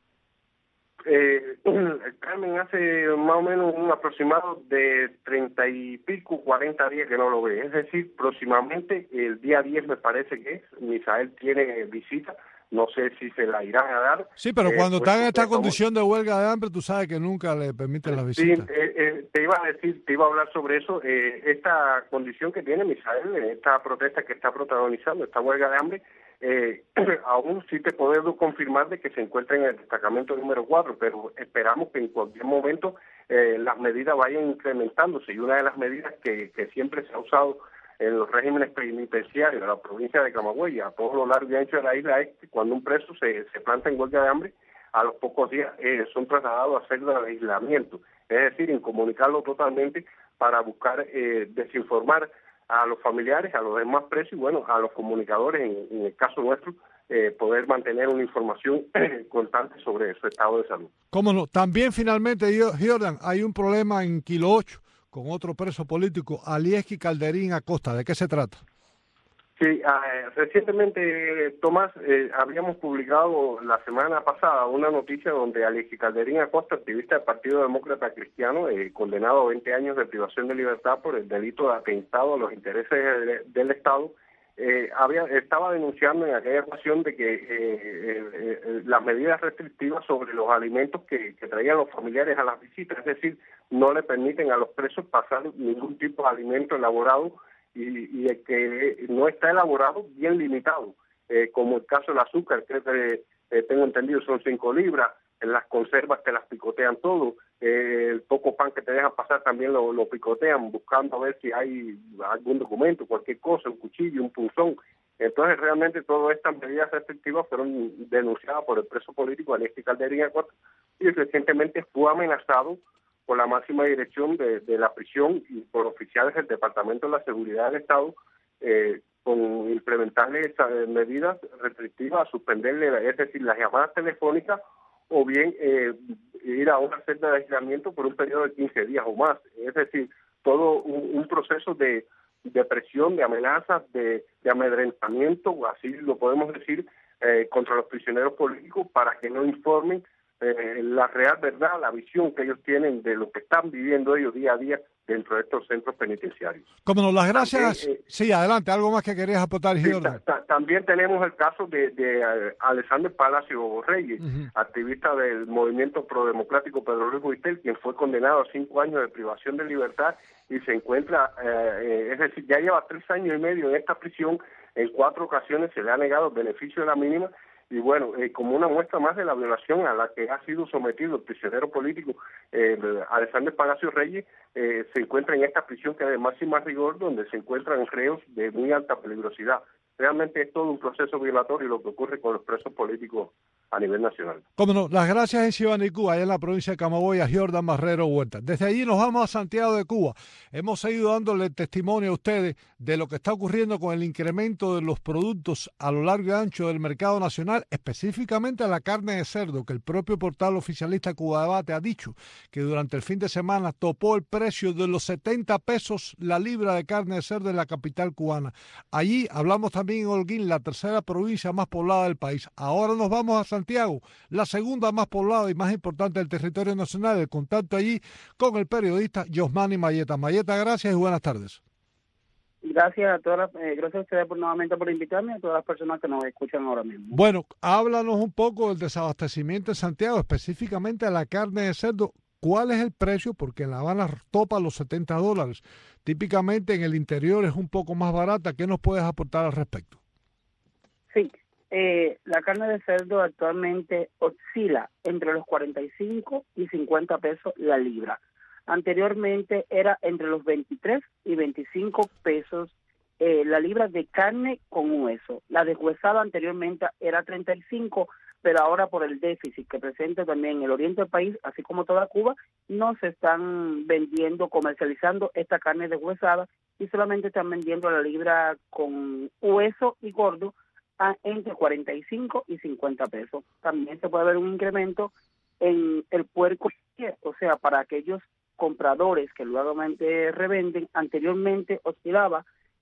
Eh, Carmen hace más o menos un aproximado de treinta y pico, cuarenta días que no lo ve. Es decir, próximamente, el día diez me parece que es, Misael tiene visita. No sé si se la irán a dar. Sí, pero cuando eh, está en esta como... condición de huelga de hambre, tú sabes que nunca le permiten las visitas. Sí, eh, eh, te iba a decir, te iba a hablar sobre eso. Eh, esta condición que tiene Misael, esta protesta que está protagonizando, esta huelga de hambre, eh, aún sí te puedo confirmar de que se encuentra en el destacamento número cuatro, pero esperamos que en cualquier momento eh, las medidas vayan incrementándose. Y una de las medidas que, que siempre se ha usado en los regímenes penitenciarios de la provincia de Camagüey, a todo lo largo y ancho de la isla, es que cuando un preso se, se planta en huelga de hambre, a los pocos días eh, son trasladados a celdas de aislamiento, es decir, incomunicarlo totalmente para buscar eh, desinformar a los familiares, a los demás presos y bueno, a los comunicadores, en, en el caso nuestro, eh, poder mantener una información constante sobre su estado de salud. ¿Cómo no? También finalmente, Jordan, hay un problema en Kilo ocho con otro preso político, Alieski Calderín Acosta. ¿De qué se trata? Sí, eh, recientemente, Tomás, eh, habíamos publicado la semana pasada una noticia donde Alieski Calderín Acosta, activista del Partido Demócrata Cristiano, eh, condenado a veinte años de privación de libertad por el delito de atentado a los intereses de, del Estado, eh, había estaba denunciando en aquella ocasión de que eh, eh, eh, las medidas restrictivas sobre los alimentos que, que traían los familiares a las visitas, es decir, no le permiten a los presos pasar ningún tipo de alimento elaborado y, y el que no está elaborado bien limitado, eh, como el caso del azúcar, que eh, eh, tengo entendido son cinco libras, en las conservas te las picotean todo, eh, el poco pan que te dejan pasar también lo, lo picotean buscando a ver si hay algún documento, cualquier cosa, un cuchillo, un punzón. Entonces realmente todas estas medidas restrictivas fueron denunciadas por el preso político Alieski Calderín Acosta y recientemente fue amenazado por la máxima dirección de, de la prisión y por oficiales del Departamento de la Seguridad del Estado eh, con implementarle esas medidas restrictivas, suspenderle, es decir, las llamadas telefónicas o bien eh, ir a una celda de aislamiento por un periodo de quince días o más. Es decir, todo un, un proceso de, de presión, de amenazas, de, de amedrentamiento, así lo podemos decir, eh, contra los prisioneros políticos para que no informen eh, la real verdad, la visión que ellos tienen de lo que están viviendo ellos día a día dentro de estos centros penitenciarios. Como no, las gracias. También, eh, sí, adelante, algo más que querías aportar, sí, Jordan. ta, ta, también tenemos el caso de, de uh, Alexander Palacio Reyes, uh-huh. activista del movimiento prodemocrático Pedro Luis Huitel, quien fue condenado a cinco años de privación de libertad y se encuentra, uh, eh, es decir, ya lleva tres años y medio en esta prisión. En cuatro ocasiones se le ha negado el beneficio de la mínima. Y bueno, eh, como una muestra más de la violación a la que ha sido sometido el prisionero político eh, Alexander Palacio Reyes, eh, se encuentra en esta prisión que es de máxima rigor, donde se encuentran reos de muy alta peligrosidad. Realmente es todo un proceso violatorio lo que ocurre con los presos políticos a nivel nacional. Cómo no, las gracias en Cibanicú, allá en la provincia de Camagüey, a Jordan Marrero Huerta. Desde allí nos vamos a Santiago de Cuba. Hemos seguido dándole testimonio a ustedes de lo que está ocurriendo con el incremento de los productos a lo largo y ancho del mercado nacional, específicamente a la carne de cerdo, que el propio portal oficialista Cuba Debate ha dicho que durante el fin de semana topó el precio de los setenta pesos la libra de carne de cerdo en la capital cubana. Allí hablamos también en Holguín, la tercera provincia más poblada del país. Ahora nos vamos a Santiago, la segunda más poblada y más importante del territorio nacional. El contacto allí con el periodista Yosmani Mayeta. Mayeta, gracias y buenas tardes. Gracias a todas las, eh, gracias a ustedes por nuevamente por invitarme y a todas las personas que nos escuchan ahora mismo. Bueno, háblanos un poco del desabastecimiento en Santiago, específicamente a la carne de cerdo. ¿Cuál es el precio? Porque en La Habana topa los setenta dólares. Típicamente en el interior es un poco más barata. ¿Qué nos puedes aportar al respecto? Sí, eh, la carne de cerdo actualmente oscila entre los cuarenta y cinco y cincuenta pesos la libra. Anteriormente era entre los veintitrés y veinticinco pesos eh, la libra de carne con hueso. La deshuesada anteriormente era treinta y cinco, pero ahora por el déficit que presenta también el oriente del país, así como toda Cuba, no se están vendiendo, comercializando esta carne deshuesada y solamente están vendiendo la libra con hueso y gordo a entre cuarenta y cinco y cincuenta pesos. También se puede ver un incremento en el puerco, o sea, para aquellos compradores que luego revenden, anteriormente oscilaba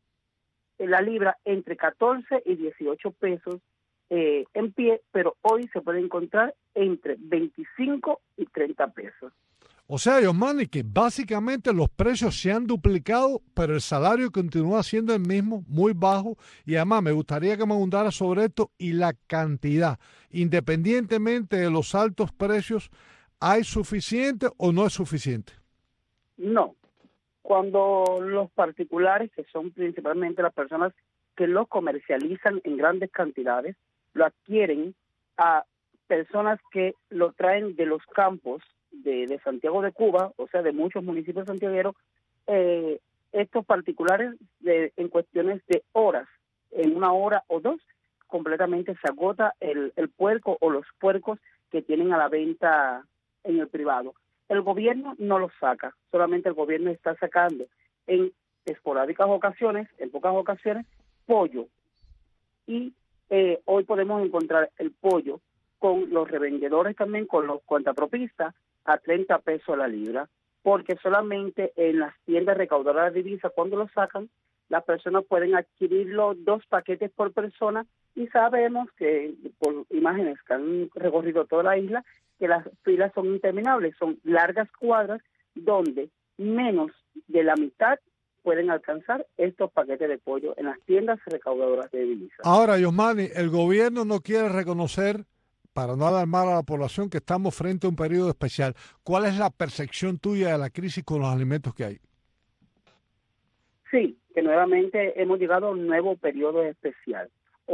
la libra entre catorce y dieciocho pesos eh, en pie, pero hoy se puede encontrar entre veinticinco y treinta pesos. O sea, Yosmani, que básicamente los precios se han duplicado, pero el salario continúa siendo el mismo, muy bajo, y además me gustaría que me abundara sobre esto y la cantidad. Independientemente de los altos precios, ¿hay suficiente o no es suficiente? No. Cuando los particulares, que son principalmente las personas que los comercializan en grandes cantidades, lo adquieren a personas que lo traen de los campos de, de Santiago de Cuba, o sea, de muchos municipios santiagueros, eh, estos particulares de, en cuestiones de horas, en una hora o dos, completamente se agota el, el puerco o los puercos que tienen a la venta en el privado. El gobierno no los saca, solamente el gobierno está sacando en esporádicas ocasiones, en pocas ocasiones, pollo. Y eh, hoy podemos encontrar el pollo con los revendedores también, con los cuentapropistas, a treinta pesos la libra, porque solamente en las tiendas recaudadoras de divisas, cuando lo sacan, las personas pueden adquirirlo dos paquetes por persona, y sabemos que por imágenes que han recorrido toda la isla, que las filas son interminables, son largas cuadras donde menos de la mitad pueden alcanzar estos paquetes de pollo en las tiendas recaudadoras de divisas. Ahora, Yosmani, el gobierno no quiere reconocer, para no alarmar a la población, que estamos frente a un periodo especial. ¿Cuál es la percepción tuya de la crisis con los alimentos que hay? Sí, que nuevamente hemos llegado a un nuevo periodo especial.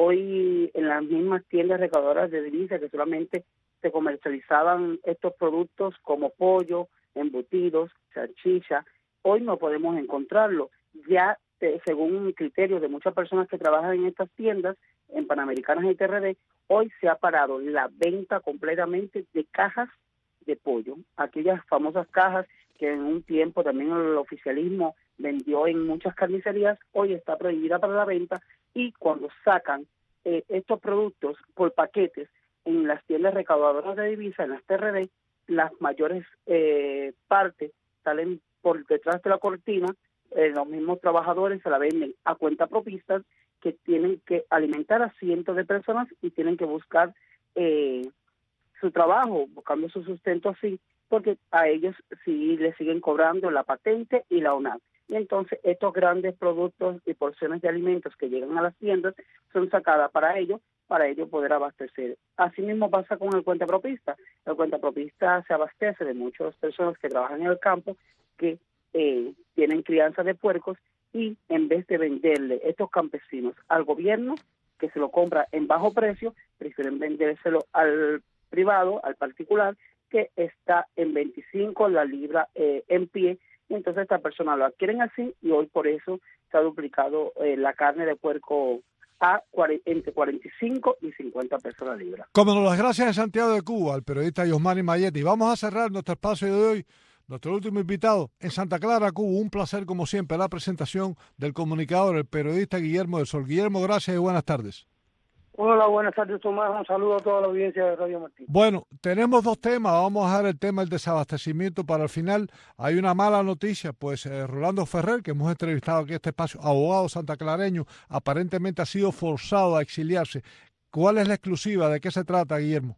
Hoy en las mismas tiendas recaudadoras de divisas que solamente se comercializaban estos productos como pollo, embutidos, salchicha, hoy no podemos encontrarlo. Ya eh, según un criterio de muchas personas que trabajan en estas tiendas, en Panamericanas y T R D, hoy se ha parado la venta completamente de cajas de pollo, aquellas famosas cajas que en un tiempo también el oficialismo vendió en muchas carnicerías, hoy está prohibida para la venta, y cuando sacan eh, estos productos por paquetes en las tiendas recaudadoras de divisas, en las T R D, las mayores eh, partes salen por detrás de la cortina, eh, los mismos trabajadores se la venden a cuentapropistas que tienen que alimentar a cientos de personas y tienen que buscar eh, su trabajo, buscando su sustento así, porque a ellos sí les siguen cobrando la patente y la O N A C. Y entonces estos grandes productos y porciones de alimentos que llegan a las tiendas son sacadas para ellos, para ellos poder abastecer. Asimismo pasa con el cuentapropista. El cuentapropista se abastece de muchas personas que trabajan en el campo, que eh, tienen crianza de puercos, y en vez de venderle estos campesinos al gobierno, que se lo compra en bajo precio, prefieren vendérselo al privado, al particular, que está en veinticinco la libra eh, en pie, y entonces estas personas lo adquieren así, y hoy por eso se ha duplicado eh, la carne de puerco a entre cuarenta y cinco y cincuenta pesos la libra. Como nos las gracias de Santiago de Cuba, al periodista Yosmani Mayeti. Vamos a cerrar nuestro espacio de hoy. Nuestro último invitado en Santa Clara, Cuba. Un placer, como siempre, la presentación del comunicador, el periodista Guillermo del Sol. Guillermo, gracias y buenas tardes. Hola, buenas tardes, Tomás. Un saludo a toda la audiencia de Radio Martín. Bueno, tenemos dos temas. Vamos a dejar el tema del desabastecimiento para el final. Hay una mala noticia, pues eh, Rolando Ferrer, que hemos entrevistado aquí en este espacio, abogado santaclareño, aparentemente ha sido forzado a exiliarse. ¿Cuál es la exclusiva? ¿De qué se trata, Guillermo?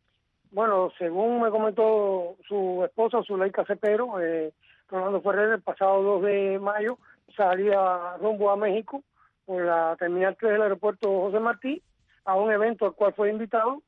Bueno, según me comentó su esposa, Zuleika Cepero, eh, Rolando Ferrer, el pasado dos de mayo salía rumbo a México por la terminal tres del aeropuerto José Martí a un evento al cual fue invitado.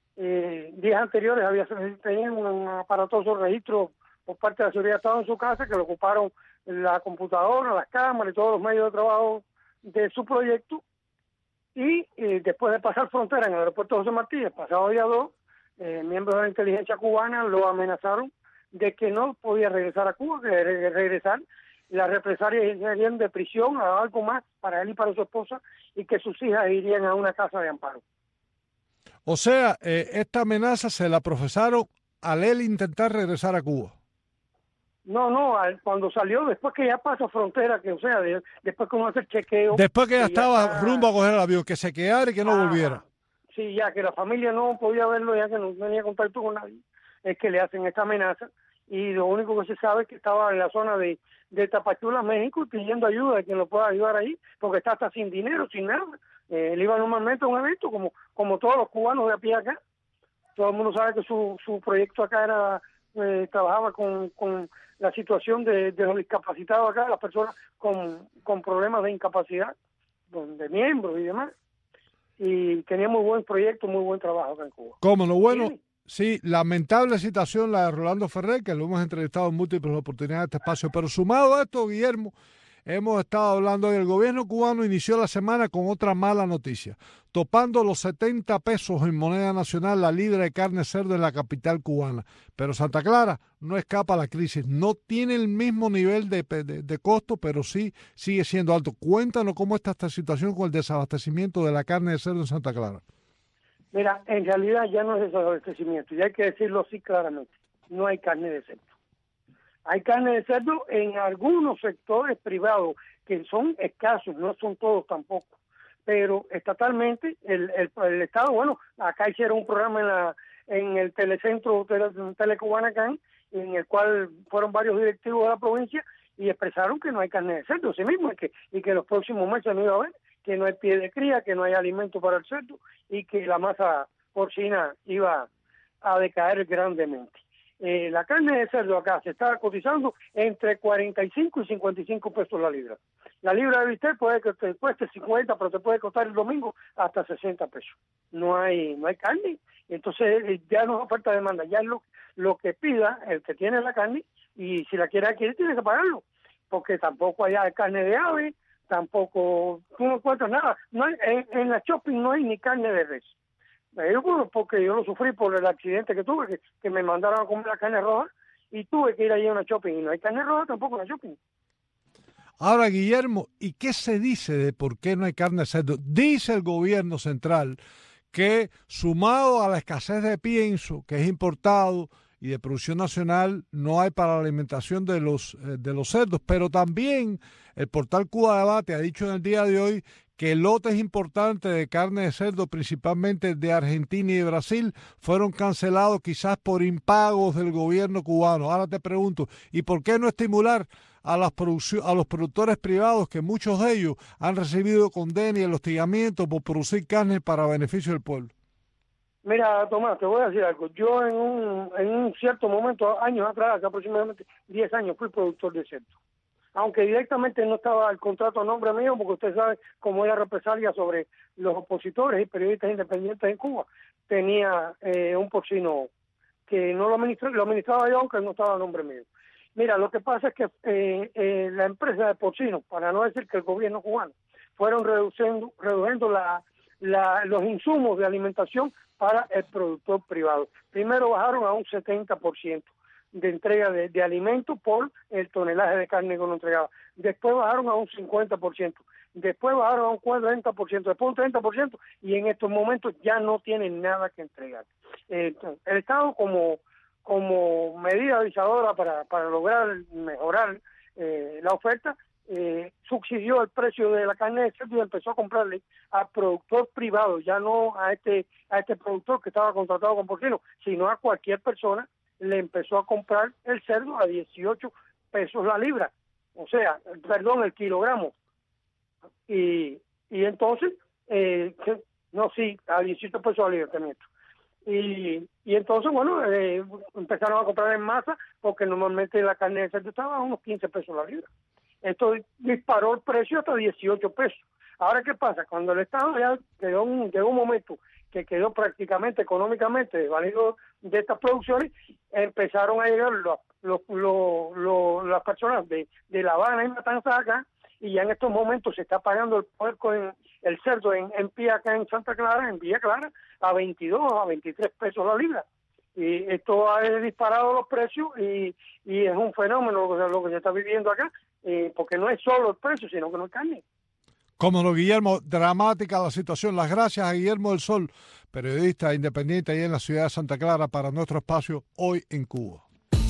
Eh, días anteriores había tenido un aparatoso registro por parte de la seguridad de Estado en su casa, que le ocuparon la computadora, las cámaras y todos los medios de trabajo de su proyecto. Y eh, después de pasar frontera en el aeropuerto José Martí, el pasado día dos, eh, miembros de la inteligencia cubana lo amenazaron de que no podía regresar a Cuba, que re regresar, las represalias serían de prisión o algo más para él y para su esposa, y que sus hijas irían a una casa de amparo. O sea, eh, esta amenaza se la profesaron al él intentar regresar a Cuba. No, no, cuando salió, después que ya pasó frontera, que o sea, de, después que uno hace el chequeo. Después que ya que estaba ya está, rumbo a coger el avión, que se quedara y que no ah, volviera. Sí, ya que la familia no podía verlo, ya que no tenía contacto con nadie, es que le hacen esta amenaza, y lo único que se sabe es que estaba en la zona de, de Tapachula, México, pidiendo ayuda de quien lo pueda ayudar ahí, porque está hasta sin dinero, sin nada. Eh, él iba normalmente a un evento, como, como todos los cubanos de a pie acá. Todo el mundo sabe que su, su proyecto acá era, eh, trabajaba con, con la situación de, de los discapacitados acá, las personas con, con problemas de incapacidad, de miembros y demás. Y tenía muy buen proyecto, muy buen trabajo acá en Cuba. ¿Cómo no? Bueno, sí, sí, lamentable situación la de Rolando Ferrer, que lo hemos entrevistado en múltiples oportunidades en este espacio. Pero sumado a esto, Guillermo, hemos estado hablando hoy. El gobierno cubano inició la semana con otra mala noticia, topando los setenta pesos en moneda nacional la libra de carne de cerdo en la capital cubana. Pero Santa Clara no escapa a la crisis, no tiene el mismo nivel de, de, de costo, pero sí sigue siendo alto. Cuéntanos cómo está esta situación con el desabastecimiento de la carne de cerdo en Santa Clara. Mira, en realidad ya no es desabastecimiento, y hay que decirlo así claramente, no hay carne de cerdo. Hay carne de cerdo en algunos sectores privados que son escasos, no son todos tampoco, pero estatalmente el, el, el Estado, bueno, acá hicieron un programa en la en el telecentro tele, Telecubanacán, en el cual fueron varios directivos de la provincia y expresaron que no hay carne de cerdo, sí mismo, y que, y que los próximos meses no iba a haber, que no hay pie de cría, que no hay alimento para el cerdo y que la masa porcina iba a decaer grandemente. Eh, la carne de cerdo acá se está cotizando entre cuarenta y cinco y cincuenta y cinco pesos la libra. La libra de bistec puede que te cueste cincuenta, pero te puede costar el domingo hasta sesenta pesos. No hay no hay carne, entonces ya no es oferta de demanda, ya es lo, lo que pida el que tiene la carne, y si la quiere adquirir tiene que pagarlo, porque tampoco hay carne de ave, tampoco, tú no encuentras nada. No hay, en, en la shopping no hay ni carne de res. Yo, porque yo lo sufrí por el accidente que tuve, que, que me mandaron a comer la carne roja y tuve que ir allí a una shopping, y no hay carne roja tampoco en la shopping. Ahora, Guillermo, ¿y qué se dice de por qué no hay carne de cerdo? Dice el gobierno central que, sumado a la escasez de pienso que es importado y de producción nacional, no hay para la alimentación de los, eh, de los cerdos, pero también el portal Cuba Debate ha dicho en el día de hoy que lotes importantes de carne de cerdo, principalmente de Argentina y de Brasil, fueron cancelados quizás por impagos del gobierno cubano. Ahora te pregunto, ¿y por qué no estimular a, las a los productores privados, que muchos de ellos han recibido condena y el hostigamiento por producir carne para beneficio del pueblo? Mira, Tomás, te voy a decir algo. Yo en un, en un cierto momento, años atrás, aproximadamente diez años, fui productor de cerdo. Aunque directamente no estaba el contrato a nombre mío, porque usted sabe cómo era represalia sobre los opositores y periodistas independientes en Cuba. Tenía eh, un porcino que no lo, administré, lo administraba yo, aunque no estaba a nombre mío. Mira, lo que pasa es que eh, eh, la empresa de porcinos, para no decir que el gobierno cubano, fueron reduciendo, reduciendo la, la, los insumos de alimentación para el productor privado. Primero bajaron a un setenta por ciento. De entrega de, de alimentos por el tonelaje de carne que uno entregaba. Después bajaron a un cincuenta por ciento, después bajaron a un cuarenta por ciento, después un treinta por ciento, y en estos momentos ya no tienen nada que entregar. Eh, el Estado, como, como medida avisadora para, para lograr mejorar eh, la oferta, eh, subsidió el precio de la carne de cerdo y empezó a comprarle al productor privado, ya no a este, a este productor que estaba contratado con porcino, sino a cualquier persona. Le empezó a comprar el cerdo a dieciocho pesos la libra, o sea, perdón, el kilogramo. Y, y entonces, eh, no, sí, a dieciocho pesos la libra, te miento. Y, y entonces, bueno, eh, empezaron a comprar en masa, porque normalmente la carne de cerdo estaba a unos quince pesos la libra. Esto disparó el precio hasta dieciocho pesos. Ahora, ¿qué pasa? Cuando el Estado ya llegó un, llegó un momento que quedó prácticamente económicamente desvalido de estas producciones, empezaron a llegar los, los, los, los, las personas de, de La Habana y Matanzas acá, y ya en estos momentos se está pagando el puerco en, el cerdo en, en pie acá en Santa Clara, en Villa Clara, a veintidós, a veintitrés pesos la libra. Y esto ha disparado los precios y, y es un fenómeno lo que, lo que se está viviendo acá, eh, porque no es solo el precio, sino que no es carne. Como no, Guillermo, dramática la situación. Las gracias a Guillermo del Sol, periodista independiente ahí en la ciudad de Santa Clara, para nuestro espacio Hoy en Cuba.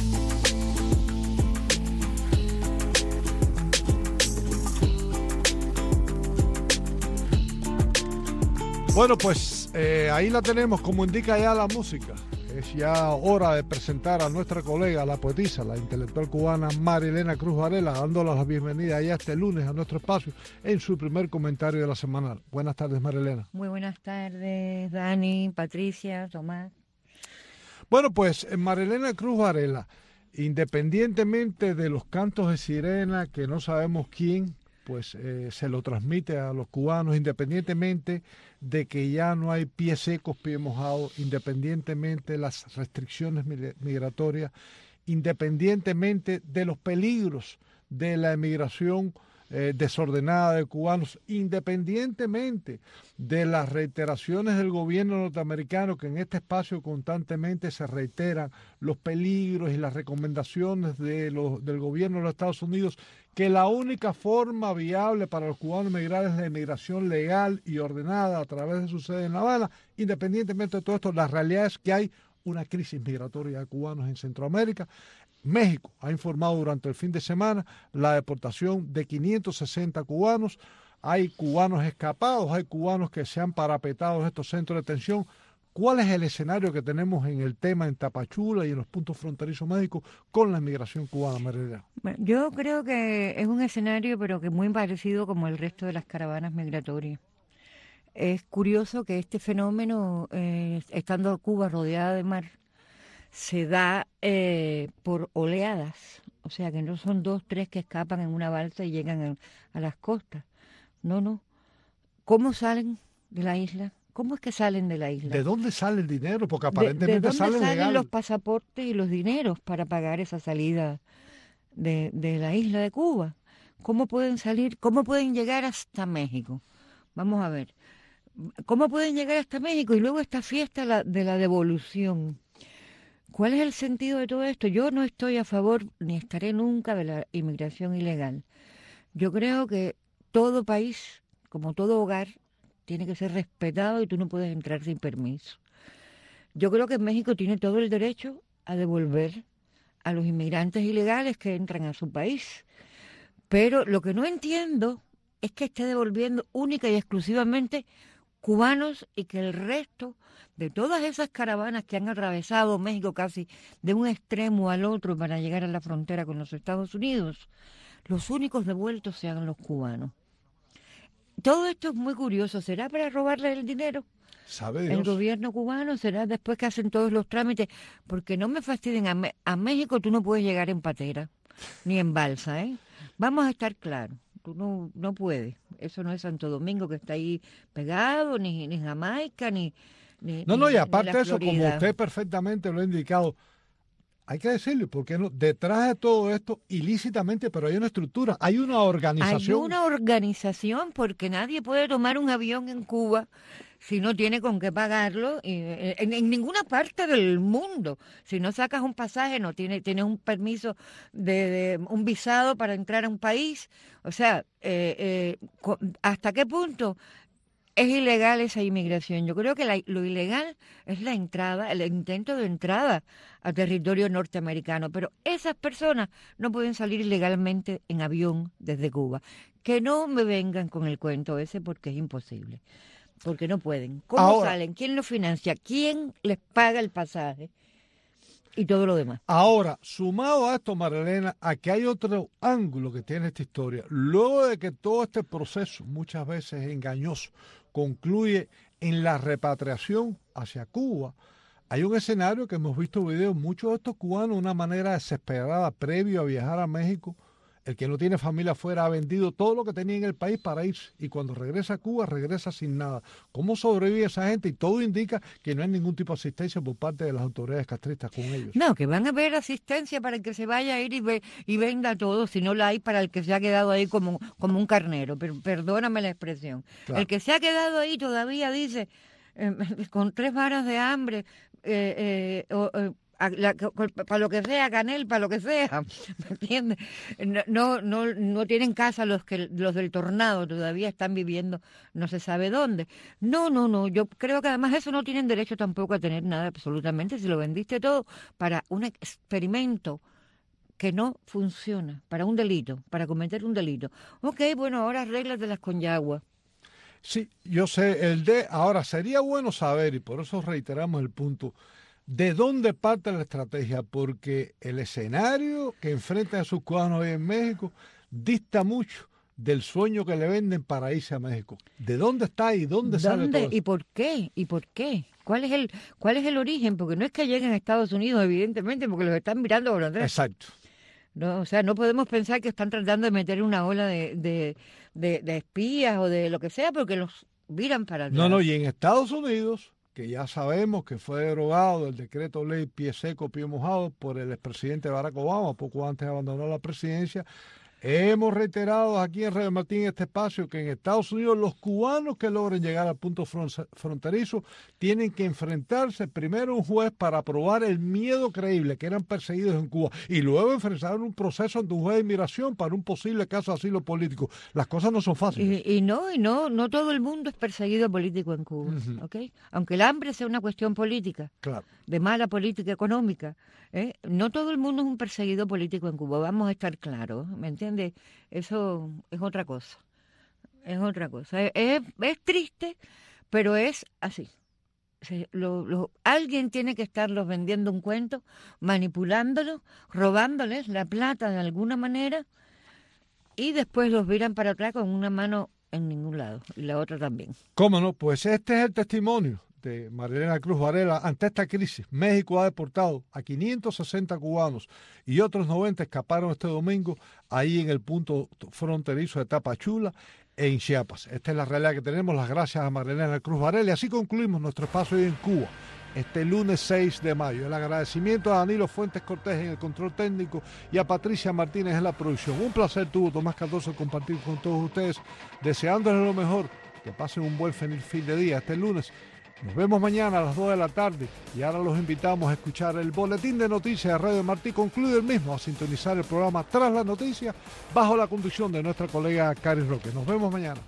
Bueno, pues eh, ahí la tenemos, como indica ya la música. Es ya hora de presentar a nuestra colega, la poetisa, la intelectual cubana Marilena Cruz Varela, dándola la bienvenida ya este lunes a nuestro espacio en su primer comentario de la semana. Buenas tardes, Marilena. Muy buenas tardes, Dani, Patricia, Tomás. Bueno, pues Marilena Cruz Varela, independientemente de los cantos de sirena, que no sabemos quién, pues eh, se lo transmite a los cubanos, independientemente de que ya no hay pies secos, pies mojados, independientemente de las restricciones migratorias, independientemente de los peligros de la emigración eh, desordenada de cubanos, independientemente de las reiteraciones del gobierno norteamericano, que en este espacio constantemente se reiteran los peligros y las recomendaciones de los, del gobierno de los Estados Unidos, que la única forma viable para los cubanos emigrar es la emigración legal y ordenada a través de su sede en La Habana. Independientemente de todo esto, la realidad es que hay una crisis migratoria de cubanos en Centroamérica. México ha informado durante el fin de semana la deportación de quinientos sesenta cubanos. Hay cubanos escapados, hay cubanos que se han parapetado en estos centros de detención. ¿Cuál es el escenario que tenemos en el tema en Tapachula y en los puntos fronterizos médicos con la inmigración cubana, Marilena? Bueno, yo creo que es un escenario, pero que muy parecido como el resto de las caravanas migratorias. Es curioso que este fenómeno, eh, estando Cuba rodeada de mar, se da eh, por oleadas. O sea, que no son dos, tres que escapan en una balsa y llegan a, a las costas. No, no. ¿Cómo salen de la isla? ¿Cómo es que salen de la isla? ¿De dónde sale el dinero? Porque aparentemente ¿De, de dónde salen salen legal. los pasaportes y los dineros para pagar esa salida de, de la isla de Cuba? ¿Cómo pueden salir? ¿Cómo pueden llegar hasta México? Vamos a ver. ¿Cómo pueden llegar hasta México? Y luego esta fiesta la, de la devolución. ¿Cuál es el sentido de todo esto? Yo no estoy a favor ni estaré nunca de la inmigración ilegal. Yo creo que todo país, como todo hogar, tiene que ser respetado y tú no puedes entrar sin permiso. Yo creo que México tiene todo el derecho a devolver a los inmigrantes ilegales que entran a su país. Pero lo que no entiendo es que esté devolviendo única y exclusivamente cubanos y que el resto de todas esas caravanas que han atravesado México casi de un extremo al otro para llegar a la frontera con los Estados Unidos, los únicos devueltos sean los cubanos. Todo esto es muy curioso. ¿Será para robarle el dinero? ¿Sabe Dios? El gobierno cubano, será después que hacen todos los trámites, porque no me fastidien, a, Me- a México tú no puedes llegar en patera, ni en balsa, ¿eh? Vamos a estar claros, tú no, no puedes. Eso no es Santo Domingo que está ahí pegado, ni, ni Jamaica, ni, ni No, no, y ni- aparte ni la de eso, como Florida. usted perfectamente lo ha indicado, hay que decirle, porque no, detrás de todo esto, ilícitamente, pero hay una estructura, hay una organización. Hay una organización porque nadie puede tomar un avión en Cuba si no tiene con qué pagarlo, y, eh, en, en ninguna parte del mundo. Si no sacas un pasaje, no tiene, tienes un permiso, de, de un visado para entrar a un país. O sea, eh, eh, co- ¿hasta qué punto es ilegal esa inmigración? Yo creo que la- lo ilegal es la entrada, el intento de entrada a territorio norteamericano, pero esas personas no pueden salir ilegalmente en avión desde Cuba. Que no me vengan con el cuento ese porque es imposible, porque no pueden. ¿Cómo Ahora- salen? ¿Quién los financia? ¿Quién les paga el pasaje? Y todo lo demás. Ahora, sumado a esto, Marilena, a que hay otro ángulo que tiene esta historia. Luego de que todo este proceso, muchas veces engañoso, concluye en la repatriación hacia Cuba, hay un escenario que hemos visto videos, muchos de estos cubanos, de una manera desesperada, previo a viajar a México, el que no tiene familia afuera ha vendido todo lo que tenía en el país para irse. Y cuando regresa a Cuba, regresa sin nada. ¿Cómo sobrevive esa gente? Y todo indica que no hay ningún tipo de asistencia por parte de las autoridades castristas con ellos. No, que van a haber asistencia para el que se vaya a ir y, ve, y venda todo, si no la hay para el que se ha quedado ahí como, como un carnero. Pero, perdóname la expresión. Claro. El que se ha quedado ahí todavía dice, eh, con tres varas de hambre, eh, eh, o, eh, para lo que sea, canel, para lo que sea, ¿me entiendes? No, no, no tienen casa los que los del tornado, todavía están viviendo no se sabe dónde. No, no, no, yo creo que además eso no tienen derecho tampoco a tener nada absolutamente, si lo vendiste todo para un experimento que no funciona, para un delito, para cometer un delito. Ok, bueno, ahora arréglatela con Yagua. Sí, yo sé, el de, ahora sería bueno saber, y por eso reiteramos el punto, ¿de dónde parte la estrategia? Porque el escenario que enfrentan a sus cubanos hoy en México dista mucho del sueño que le venden para irse a México. ¿De dónde está y dónde, ¿Dónde? sale todo eso? ¿Y por qué? ¿Y por qué? ¿Cuál es el cuál es el origen? Porque no es que lleguen a Estados Unidos, evidentemente, porque los están mirando por atrás. Exacto. No, o sea, no podemos pensar que están tratando de meter una ola de, de, de, de espías o de lo que sea, porque los miran para atrás. No, no, y en Estados Unidos, que ya sabemos que fue derogado el decreto ley pie seco, pie mojado por el expresidente Barack Obama, poco antes de abandonar la presidencia. Hemos reiterado aquí en Radio Martín en este espacio que en Estados Unidos los cubanos que logren llegar al punto fronterizo tienen que enfrentarse primero a un juez para probar el miedo creíble que eran perseguidos en Cuba y luego enfrentar un proceso ante un juez de inmigración para un posible caso de asilo político. Las cosas no son fáciles. Y, y no, y no, no todo el mundo es perseguido político en Cuba, uh-huh. ¿okay? Aunque el hambre sea una cuestión política, claro, de mala política económica, ¿eh? No todo el mundo es un perseguido político en Cuba, vamos a estar claros, ¿me entiendes? Eso es otra cosa, es otra cosa. Es, es triste, pero es así. Lo, lo, alguien tiene que estarlos vendiendo un cuento, manipulándolos, robándoles la plata de alguna manera y después los viran para atrás con una mano en ningún lado y la otra también. ¿Cómo no? Pues este es el testimonio de Marilena Cruz Varela ante esta crisis. México ha deportado a quinientos sesenta cubanos y otros noventa escaparon este domingo ahí en el punto fronterizo de Tapachula en Chiapas. Esta es la realidad que tenemos. Las gracias a Marilena Cruz Varela y así concluimos nuestro espacio hoy en Cuba este lunes seis de mayo. El agradecimiento a Danilo Fuentes Cortés en el control técnico y a Patricia Martínez en la producción. Un placer tuvo Tomás Cardoso compartir con todos ustedes, deseándoles lo mejor, que pasen un buen fin de día este lunes. Nos vemos mañana a las dos de la tarde y ahora los invitamos a escuchar el boletín de noticias de Radio Martí. Concluye el mismo a sintonizar el programa Tras la Noticia bajo la conducción de nuestra colega Cari Roque. Nos vemos mañana.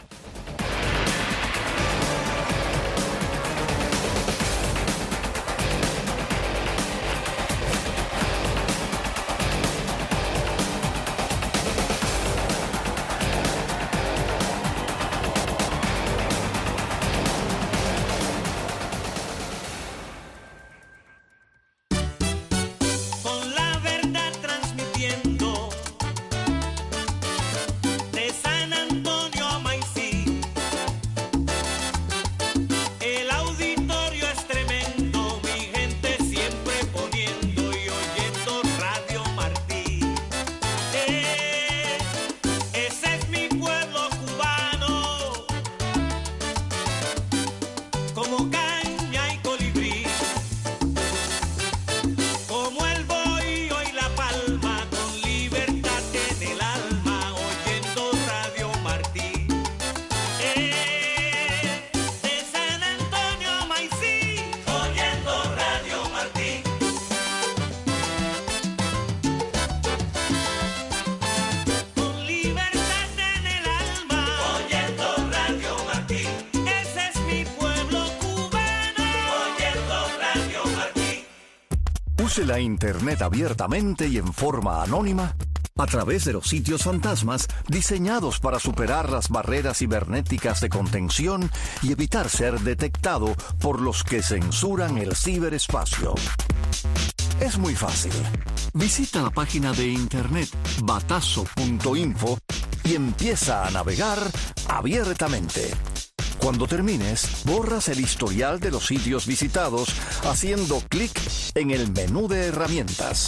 Use la Internet abiertamente y en forma anónima a través de los sitios fantasmas diseñados para superar las barreras cibernéticas de contención y evitar ser detectado por los que censuran el ciberespacio. Es muy fácil. Visita la página de internet batazo punto info y empieza a navegar abiertamente. Cuando termines, borras el historial de los sitios visitados haciendo clic en el menú de herramientas.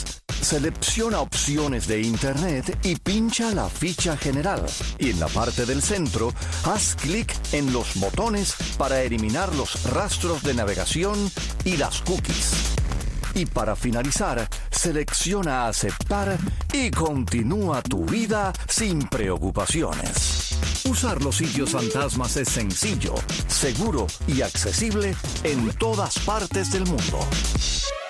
selecciona opciones de Internet y pincha la ficha general. Y en la parte del centro, haz clic en los botones para eliminar los rastros de navegación y las cookies. Y para finalizar, selecciona aceptar y continúa tu vida sin preocupaciones. Usar los sitios fantasmas es sencillo, seguro y accesible en todas partes del mundo.